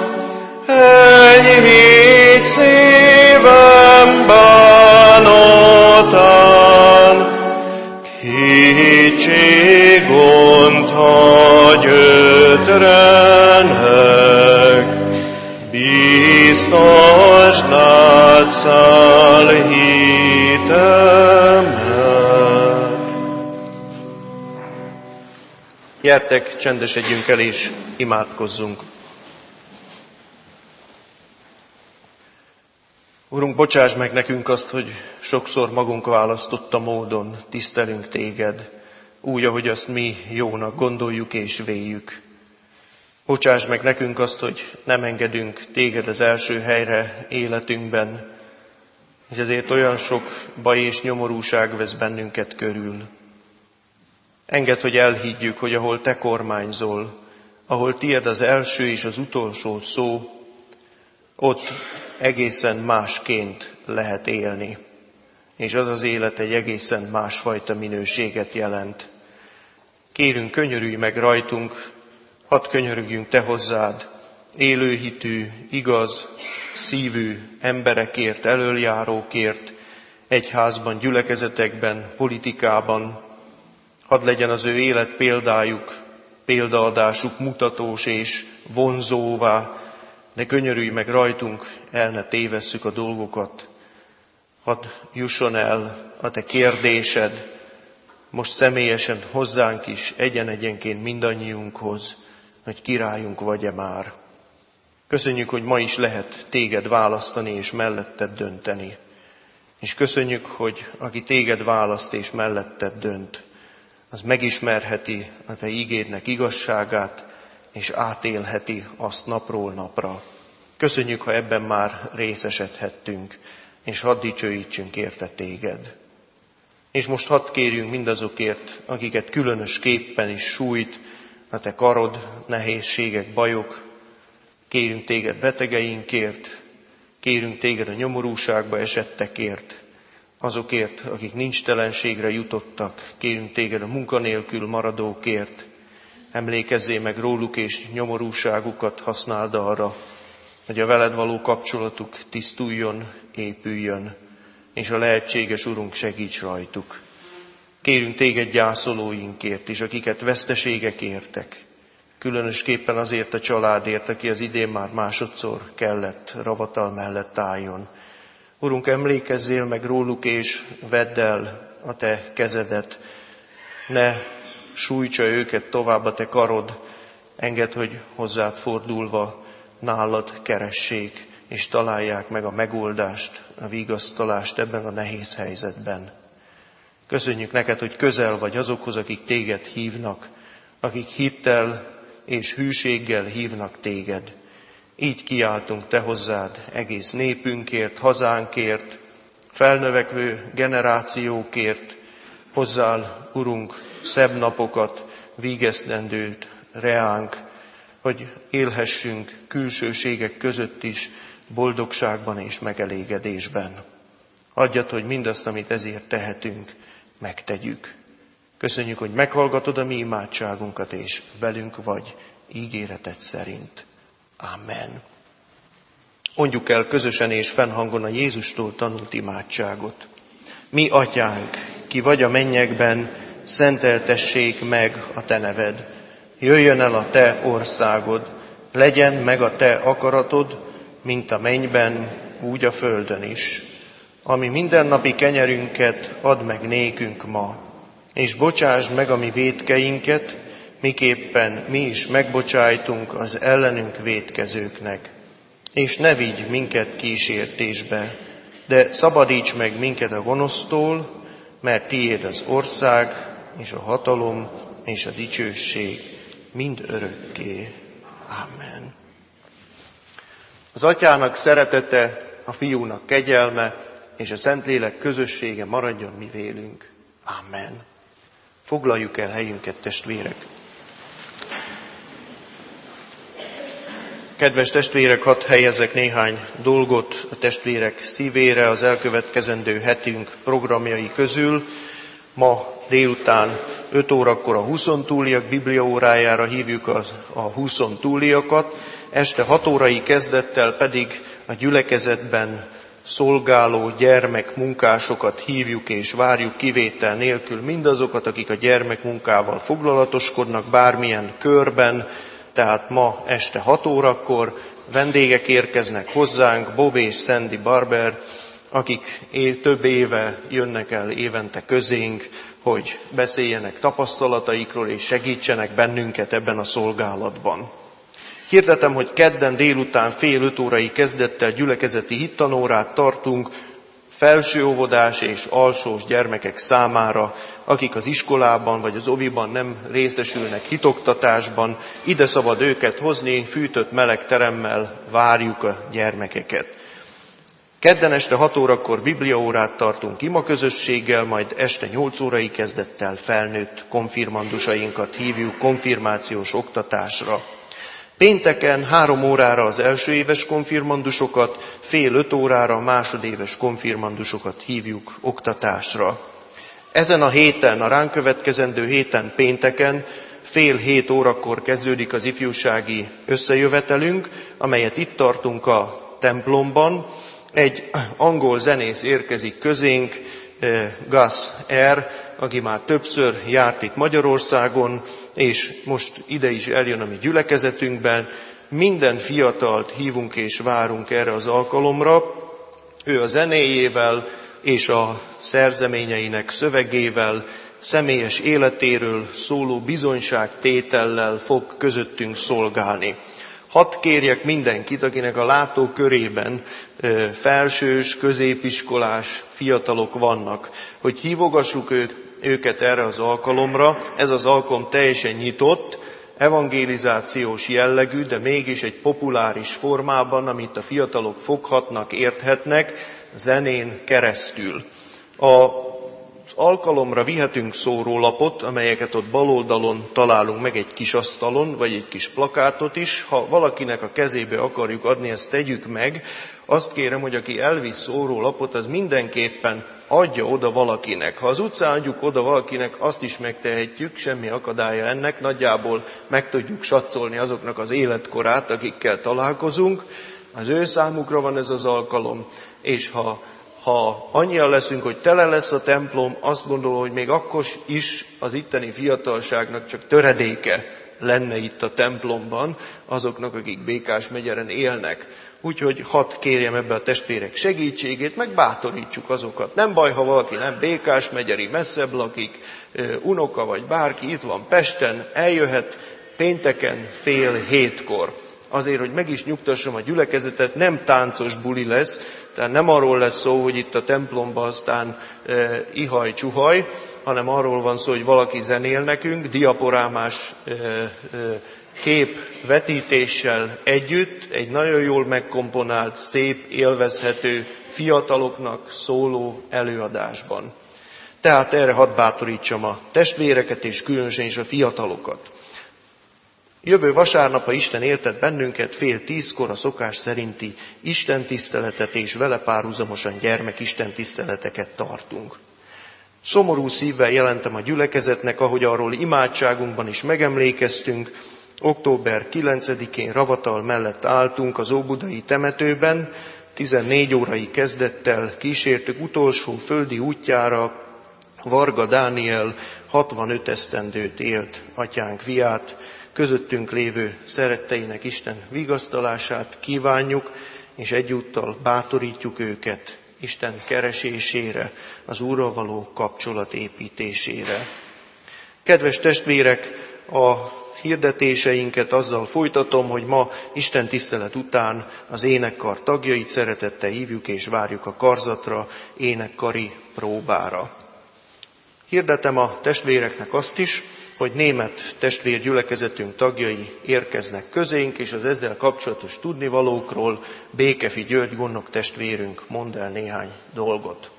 enyhíts szívem bánatán, kétséggont hagy ötrenek, biztasd látszál hitemet. Gyertek, csendesedjünk el és imádkozzunk. Urunk, bocsáss meg nekünk azt, hogy sokszor magunk választotta módon tisztelünk téged, úgy, ahogy azt mi jónak gondoljuk és véljük. Bocsáss meg nekünk azt, hogy nem engedünk téged az első helyre életünkben, és ezért olyan sok baj és nyomorúság vesz bennünket körül. Engedd, hogy elhiggyük, hogy ahol te kormányzol, ahol tied az első és az utolsó szó, ott egészen másként lehet élni. És az az élet egy egészen másfajta minőséget jelent. Kérünk, könyörülj meg rajtunk, hadd könyörögjünk te hozzád, élőhitű, igaz, szívű emberekért, elöljárókért, egyházban, gyülekezetekben, politikában. Hadd legyen az ő élet példájuk, példaadásuk mutatós és vonzóvá, de könyörülj meg rajtunk, el ne tévesszük a dolgokat. Hadd jusson el a te kérdésed, most személyesen hozzánk is, egyen-egyenként mindannyiunkhoz, hogy királyunk vagy-e már. Köszönjük, hogy ma is lehet téged választani és melletted dönteni. És köszönjük, hogy aki téged választ és melletted dönt, az megismerheti a te ígédnek igazságát, és átélheti azt napról napra. Köszönjük, ha ebben már részesedhettünk, és hadd dicsőítsünk érte téged. És most hadd kérjünk mindazokért, akiket különösképpen is sújt a te karod, nehézségek, bajok. Kérünk téged betegeinkért, kérünk téged a nyomorúságba esettekért, azokért, akik nincstelenségre jutottak, kérünk téged a munkanélkül maradókért. Emlékezzél meg róluk, és nyomorúságukat használd arra, hogy a veled való kapcsolatuk tisztuljon, épüljön, és a lehetséges Urunk, segíts rajtuk. Kérünk téged gyászolóinkért is, akiket veszteségek értek, különösképpen azért a családért, aki az idén már másodszor kellett ravatal mellett álljon. Urunk, emlékezzél meg róluk, és vedd el a te kezedet, ne sújtsa őket tovább a te karod, engedd, hogy hozzád fordulva nálad keressék, és találják meg a megoldást, a vigasztalást ebben a nehéz helyzetben. Köszönjük neked, hogy közel vagy azokhoz, akik téged hívnak, akik hittel és hűséggel hívnak téged. Így kiáltunk te hozzád egész népünkért, hazánkért, felnövekvő generációkért. Hozzál, Urunk, szebb napokat, vígesztendőt reánk, hogy élhessünk külsőségek között is boldogságban és megelégedésben. Adjad, hogy mindazt, amit ezért tehetünk, megtegyük. Köszönjük, hogy meghallgatod a mi imádságunkat, és velünk vagy ígéreted szerint. Amen. Mondjuk el közösen és fennhangon a Jézustól tanult imádságot. Mi atyánk, ki vagy a mennyekben, szenteltessék meg a te neved. Jöjjön el a te országod, legyen meg a te akaratod, mint a mennyben, úgy a földön is. Ami mindennapi kenyerünket add meg nékünk ma, és bocsásd meg a mi vétkeinket, miképpen mi is megbocsájtunk az ellenünk vétkezőknek. És ne vigy minket kísértésbe, de szabadíts meg minket a gonosztól, mert tiéd az ország, és a hatalom, és a dicsőség mind örökké. Amen. Az Atyának szeretete, a Fiúnak kegyelme, és a Szentlélek közössége maradjon mi vélünk. Amen. Foglaljuk el helyünket, testvérek. Kedves testvérek, hadd helyezzek néhány dolgot a testvérek szívére az elkövetkezendő hetünk programjai közül. Ma délután öt órakor a huszontúliak bibliaórájára hívjuk a, a huszontúliakat, este hat órai kezdettel pedig a gyülekezetben szolgáló gyermekmunkásokat hívjuk és várjuk kivétel nélkül mindazokat, akik a gyermekmunkával foglalatoskodnak bármilyen körben. Tehát ma este hat órakor vendégek érkeznek hozzánk, Bob és Sandy Barber, akik é- több éve jönnek el évente közénk, hogy beszéljenek tapasztalataikról és segítsenek bennünket ebben a szolgálatban. Hirdetem, hogy kedden délután fél öt órai kezdettel gyülekezeti hittanórát tartunk felsőóvodás és alsós gyermekek számára, akik az iskolában vagy az oviban nem részesülnek hitoktatásban. Ide szabad őket hozni, fűtött meleg teremmel várjuk a gyermekeket. Kedden este hat órakor bibliaórát tartunk imaközösséggel, majd este nyolc órai kezdettel felnőtt konfirmandusainkat hívjuk konfirmációs oktatásra. Pénteken három órára az első éves konfirmandusokat, fél öt órára a másodéves konfirmandusokat hívjuk oktatásra. Ezen a héten, a ránk következendő héten pénteken fél hét órakor kezdődik az ifjúsági összejövetelünk, amelyet itt tartunk a templomban. Egy angol zenész érkezik közénk, Gus R., aki már többször járt itt Magyarországon, és most ide is eljön a mi gyülekezetünkben. Minden fiatalt hívunk és várunk erre az alkalomra. Ő a zenéjével és a szerzeményeinek szövegével, személyes életéről szóló bizonyságtétellel fog közöttünk szolgálni. Hadd kérjek mindenkit, akinek a látókörében felsős, középiskolás fiatalok vannak, hogy hívogassuk őket erre az alkalomra. Ez az alkalom teljesen nyitott, evangelizációs jellegű, de mégis egy populáris formában, amit a fiatalok foghatnak, érthetnek, zenén keresztül. A Az alkalomra vihetünk szórólapot, amelyeket ott bal oldalon találunk meg egy kis asztalon, vagy egy kis plakátot is. Ha valakinek a kezébe akarjuk adni, ezt tegyük meg. Azt kérem, hogy aki elvisz szórólapot, az mindenképpen adja oda valakinek. Ha az utcán adjuk oda valakinek, azt is megtehetjük, semmi akadálya ennek. Nagyjából meg tudjuk satszolni azoknak az életkorát, akikkel találkozunk. Az ő számukra van ez az alkalom, és ha Ha annyian leszünk, hogy tele lesz a templom, azt gondolom, hogy még akkor is az itteni fiatalságnak csak töredéke lenne itt a templomban, azoknak, akik Békás megyeren élnek. Úgyhogy hadd kérjem ebbe a testvérek segítségét, meg bátorítsuk azokat. Nem baj, ha valaki nem Békás megyeri, messzebb lakik, unoka vagy bárki itt van Pesten, eljöhet pénteken fél hétkor. azért, hogy meg is nyugtassam a gyülekezetet, nem táncos buli lesz, tehát nem arról lesz szó, hogy itt a templomban aztán e, ihaj-csuhaj, hanem arról van szó, hogy valaki zenél nekünk, diaporámás e, e, képvetítéssel együtt, egy nagyon jól megkomponált, szép, élvezhető, fiataloknak szóló előadásban. Tehát erre hadd bátorítsam a testvéreket, és különösen is a fiatalokat. Jövő vasárnap, ha Isten éltet bennünket, fél tízkor a szokás szerinti istentiszteletet és vele párhuzamosan gyermek istentiszteleteket tartunk. Szomorú szívvel jelentem a gyülekezetnek, ahogy arról imádságunkban is megemlékeztünk, október kilencedikén Ravatal mellett álltunk az óbudai temetőben, tizennégy órai kezdettel kísértük utolsó földi útjára Varga Dániel hatvanöt esztendőt élt atyánk fiát, közöttünk lévő szeretteinek Isten vigasztalását kívánjuk, és egyúttal bátorítjuk őket Isten keresésére, az Úrral való kapcsolat építésére. Kedves testvérek, a hirdetéseinket azzal folytatom, hogy ma Isten tisztelet után az énekkar tagjait szeretettel hívjuk és várjuk a karzatra, énekkari próbára. Hirdetem a testvéreknek azt is, hogy német testvérgyülekezetünk tagjai érkeznek közénk, és az ezzel kapcsolatos tudnivalókról Békefi György gondnok testvérünk mond el néhány dolgot.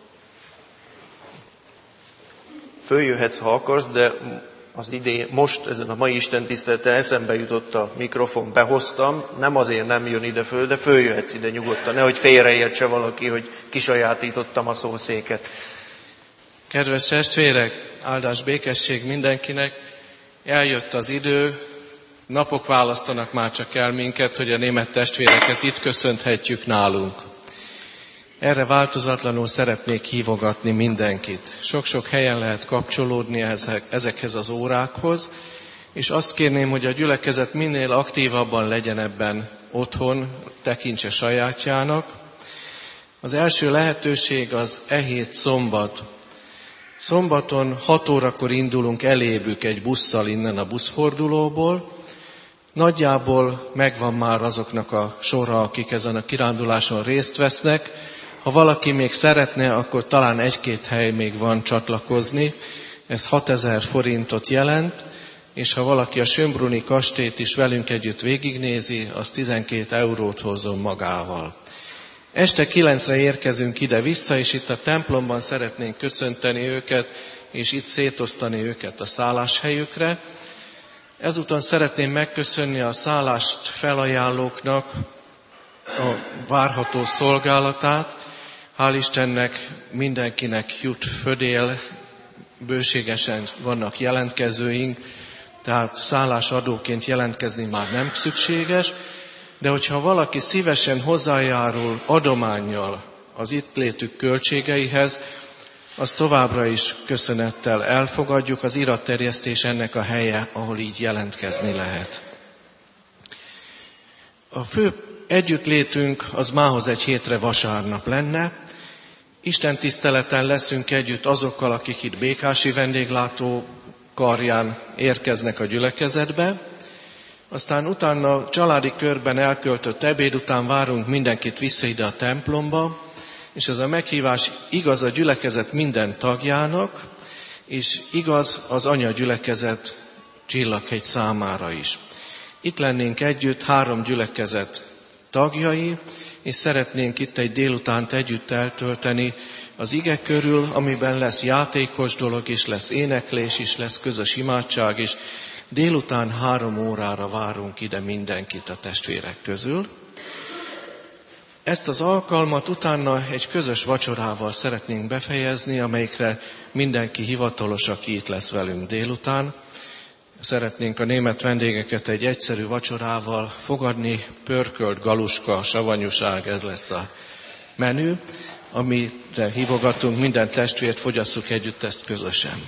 Följöhetsz, ha akarsz, de az idén, most ezen a mai istentiszteleten eszembe jutott a mikrofon, behoztam, nem azért nem jön ide föl, de följöhetsz ide nyugodtan, nehogy félreértse valaki, hogy kisajátítottam a szószéket. Kedves testvérek, áldás, békesség mindenkinek, eljött az idő, napok választanak már csak el minket, hogy a német testvéreket itt köszönthetjük nálunk. Erre változatlanul szeretnék hívogatni mindenkit. Sok-sok helyen lehet kapcsolódni ezekhez az órákhoz, és azt kérném, hogy a gyülekezet minél aktívabban legyen ebben otthon, tekintse sajátjának. Az első lehetőség az e hét szombat. Szombaton hat órakor indulunk elébük egy busszal innen a buszfordulóból. Nagyjából megvan már azoknak a sora, akik ezen a kiránduláson részt vesznek. Ha valaki még szeretne, akkor talán egy-két hely még van csatlakozni. Ez hatezer forintot jelent, és ha valaki a Schönbrunni kastélyt is velünk együtt végignézi, az tizenkét eurót hozzon magával. Este kilencre érkezünk ide-vissza, és itt a templomban szeretnénk köszönteni őket, és itt szétosztani őket a szálláshelyükre. Ezúton szeretném megköszönni a szállást felajánlóknak a várható szolgálatát. Hál' Istennek mindenkinek jut födél, bőségesen vannak jelentkezőink, tehát szállásadóként jelentkezni már nem szükséges, de hogyha valaki szívesen hozzájárul adománnyal az itt létük költségeihez, azt továbbra is köszönettel elfogadjuk, az iratterjesztés ennek a helye, ahol így jelentkezni lehet. A fő együttlétünk az mához egy hétre vasárnap lenne. Isten tiszteleten leszünk együtt azokkal, akik itt békási vendéglátó karján érkeznek a gyülekezetbe. Aztán utána családi körben elköltött ebéd után várunk mindenkit vissza ide a templomba, és ez a meghívás igaz a gyülekezet minden tagjának, és igaz az anyagyülekezet Csillaghegy számára is. Itt lennénk együtt három gyülekezet tagjai, és szeretnénk itt egy délutánt együtt eltölteni az ige körül, amiben lesz játékos dolog is, lesz éneklés is, lesz közös imádság is. Délután három órára várunk ide mindenkit a testvérek közül. Ezt az alkalmat utána egy közös vacsorával szeretnénk befejezni, amelyikre mindenki hivatalos, aki itt lesz velünk délután. Szeretnénk a német vendégeket egy egyszerű vacsorával fogadni, pörkölt, galuska, savanyúság, ez lesz a menü, amire hívogatunk minden testvért, fogyasszuk együtt ezt közösen.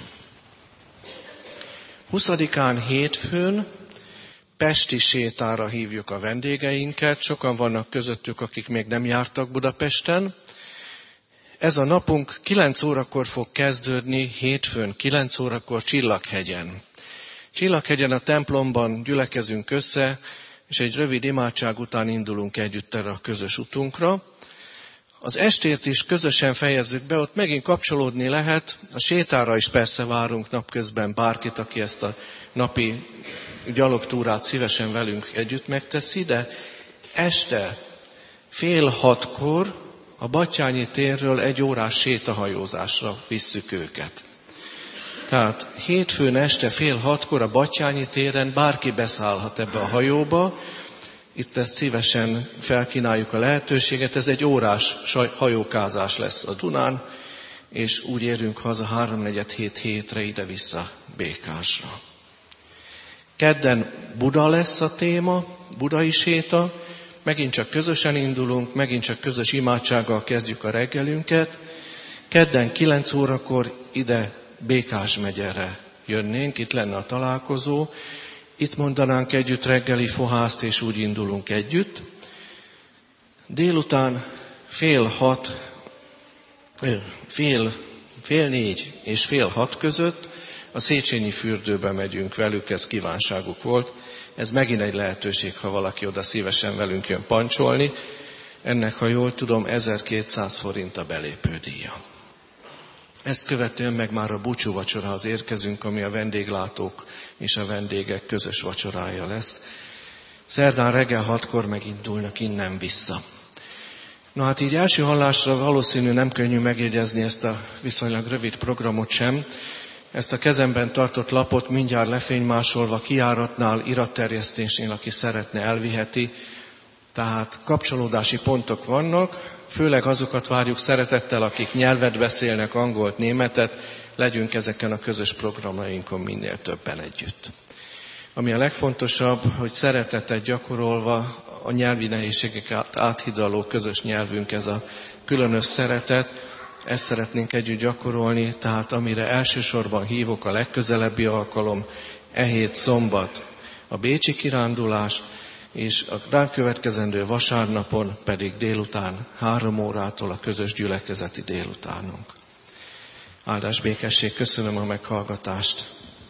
huszadikán hétfőn pesti sétára hívjuk a vendégeinket. Sokan vannak közöttük, akik még nem jártak Budapesten. Ez a napunk kilenc órakor fog kezdődni, hétfőn kilenc órakor Csillaghegyen. Csillaghegyen a templomban gyülekezünk össze, és egy rövid imádság után indulunk együtt erre a közös utunkra. Az estét is közösen fejezzük be, ott megint kapcsolódni lehet, a sétára is persze várunk napközben bárkit, aki ezt a napi gyalogtúrát szívesen velünk együtt megteszi, de este fél hatkor a Batthyányi térről egy órás sétahajózásra visszük őket. Tehát hétfőn este fél hatkor a Batthyányi téren bárki beszállhat ebbe a hajóba. Itt ezt szívesen felkínáljuk a lehetőséget. Ez egy órás hajókázás lesz a Dunán, és úgy érünk haza háromnegyed hét hétre ide-vissza Békásra. Kedden Buda lesz a téma, budai séta. Megint csak közösen indulunk, megint csak közös imádsággal kezdjük a reggelünket. Kedden kilenc órakor ide Békás megyere jönnénk, itt lenne a találkozó. Itt mondanánk együtt reggeli fohászt, és úgy indulunk együtt. Délután fél hat, fél, fél négy és fél hat között a Széchenyi fürdőbe megyünk velük, ez kívánságuk volt. Ez megint egy lehetőség, ha valaki oda szívesen velünk jön pancsolni. Ennek, ha jól tudom, ezerkétszáz forint a belépődíja. Ezt követően meg már a búcsú vacsorához érkezünk, ami a vendéglátók és a vendégek közös vacsorája lesz. Szerdán reggel hatkor megindulnak innen vissza. Na hát így első hallásra valószínű nem könnyű megjegyezni ezt a viszonylag rövid programot sem. Ezt a kezemben tartott lapot mindjárt lefénymásolva kijáratnál, iratterjesztésnél, aki szeretne, elviheti. Tehát kapcsolódási pontok vannak, főleg azokat várjuk szeretettel, akik nyelvet beszélnek, angolt, németet, legyünk ezeken a közös programjainkon minél többen együtt. Ami a legfontosabb, hogy szeretetet gyakorolva a nyelvi nehézségeket áthidaló közös nyelvünk, ez a különös szeretet, ezt szeretnénk együtt gyakorolni, tehát amire elsősorban hívok a legközelebbi alkalom, e hét szombat a bécsi kirándulás, és a ránk következendő vasárnapon pedig délután három órától a közös gyülekezeti délutánunk. Áldás, békesség, köszönöm a meghallgatást.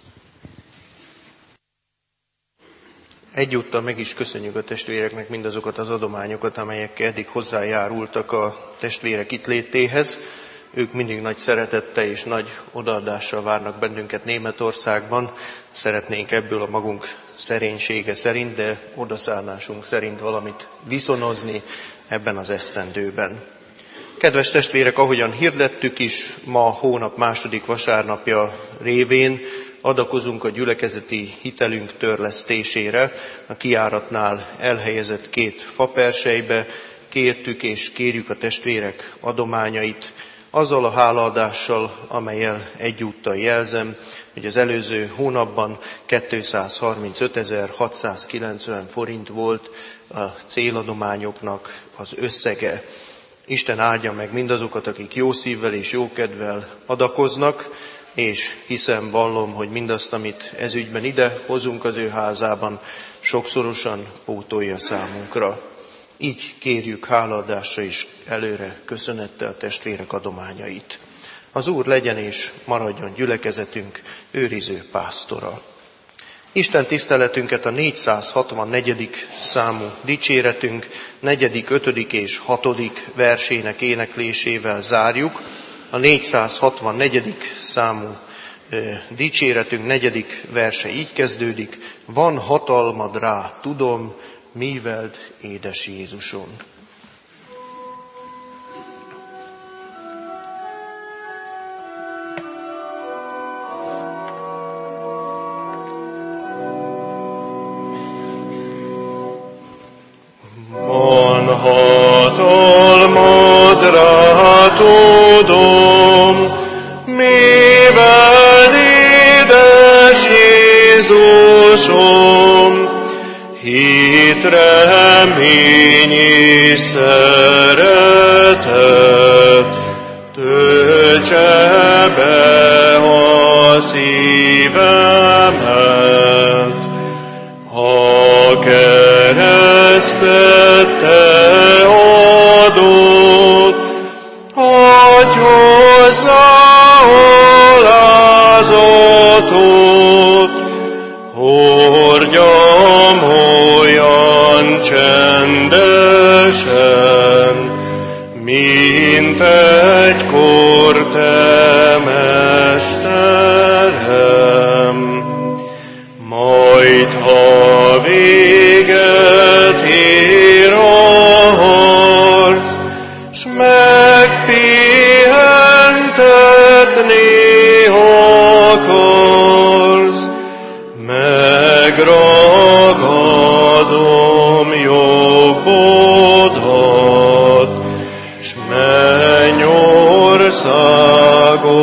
Egyúttal meg is köszönjük a testvéreknek mindazokat az adományokat, amelyek eddig hozzájárultak a testvérek itt létéhez. Ők mindig nagy szeretettel és nagy odaadással várnak bennünket Németországban. Szeretnénk ebből a magunk szerénysége szerint, de odaszállásunk szerint valamit viszonozni ebben az esztendőben. Kedves testvérek, ahogyan hirdettük is, ma hónap második vasárnapja révén adakozunk a gyülekezeti hitelünk törlesztésére. A kijáratnál elhelyezett két faperselybe kértük és kérjük a testvérek adományait, azzal a hálaadással, amellyel egyúttal jelzem, hogy az előző hónapban kétszázharmincötezer-hatszázkilencven forint volt a céladományoknak az összege. Isten áldja meg mindazokat, akik jó szívvel és jó kedvel adakoznak, és hiszem, vallom, hogy mindazt, amit ezügyben ide hozunk az ő házában, sokszorosan pótolja számunkra. Így kérjük hálaadásra is előre köszönettel a testvérek adományait. Az Úr legyen és maradjon gyülekezetünk őriző pásztora. Isten tiszteletünket a négyszázhatvannegyedik számú dicséretünk negyedik, ötödik és hatodik versének éneklésével zárjuk. A négyszázhatvannegyedik számú e, dicséretünk negyedik verse így kezdődik: van hatalmad rá, tudom, míveld, édes Jézuson. Van hatalmad rá, tudom, míveld, édes Jézusom, hit, remény és szeretet töltse be a szívemet. Ha keresztet te adod, adj hozzá alázatot, hordjam olyan egyenesen, mint egykor te, Mesterem. Majd, ha véget ér a harc, s megpihentetni akarsz, megragadom jobbodat, s mennyországot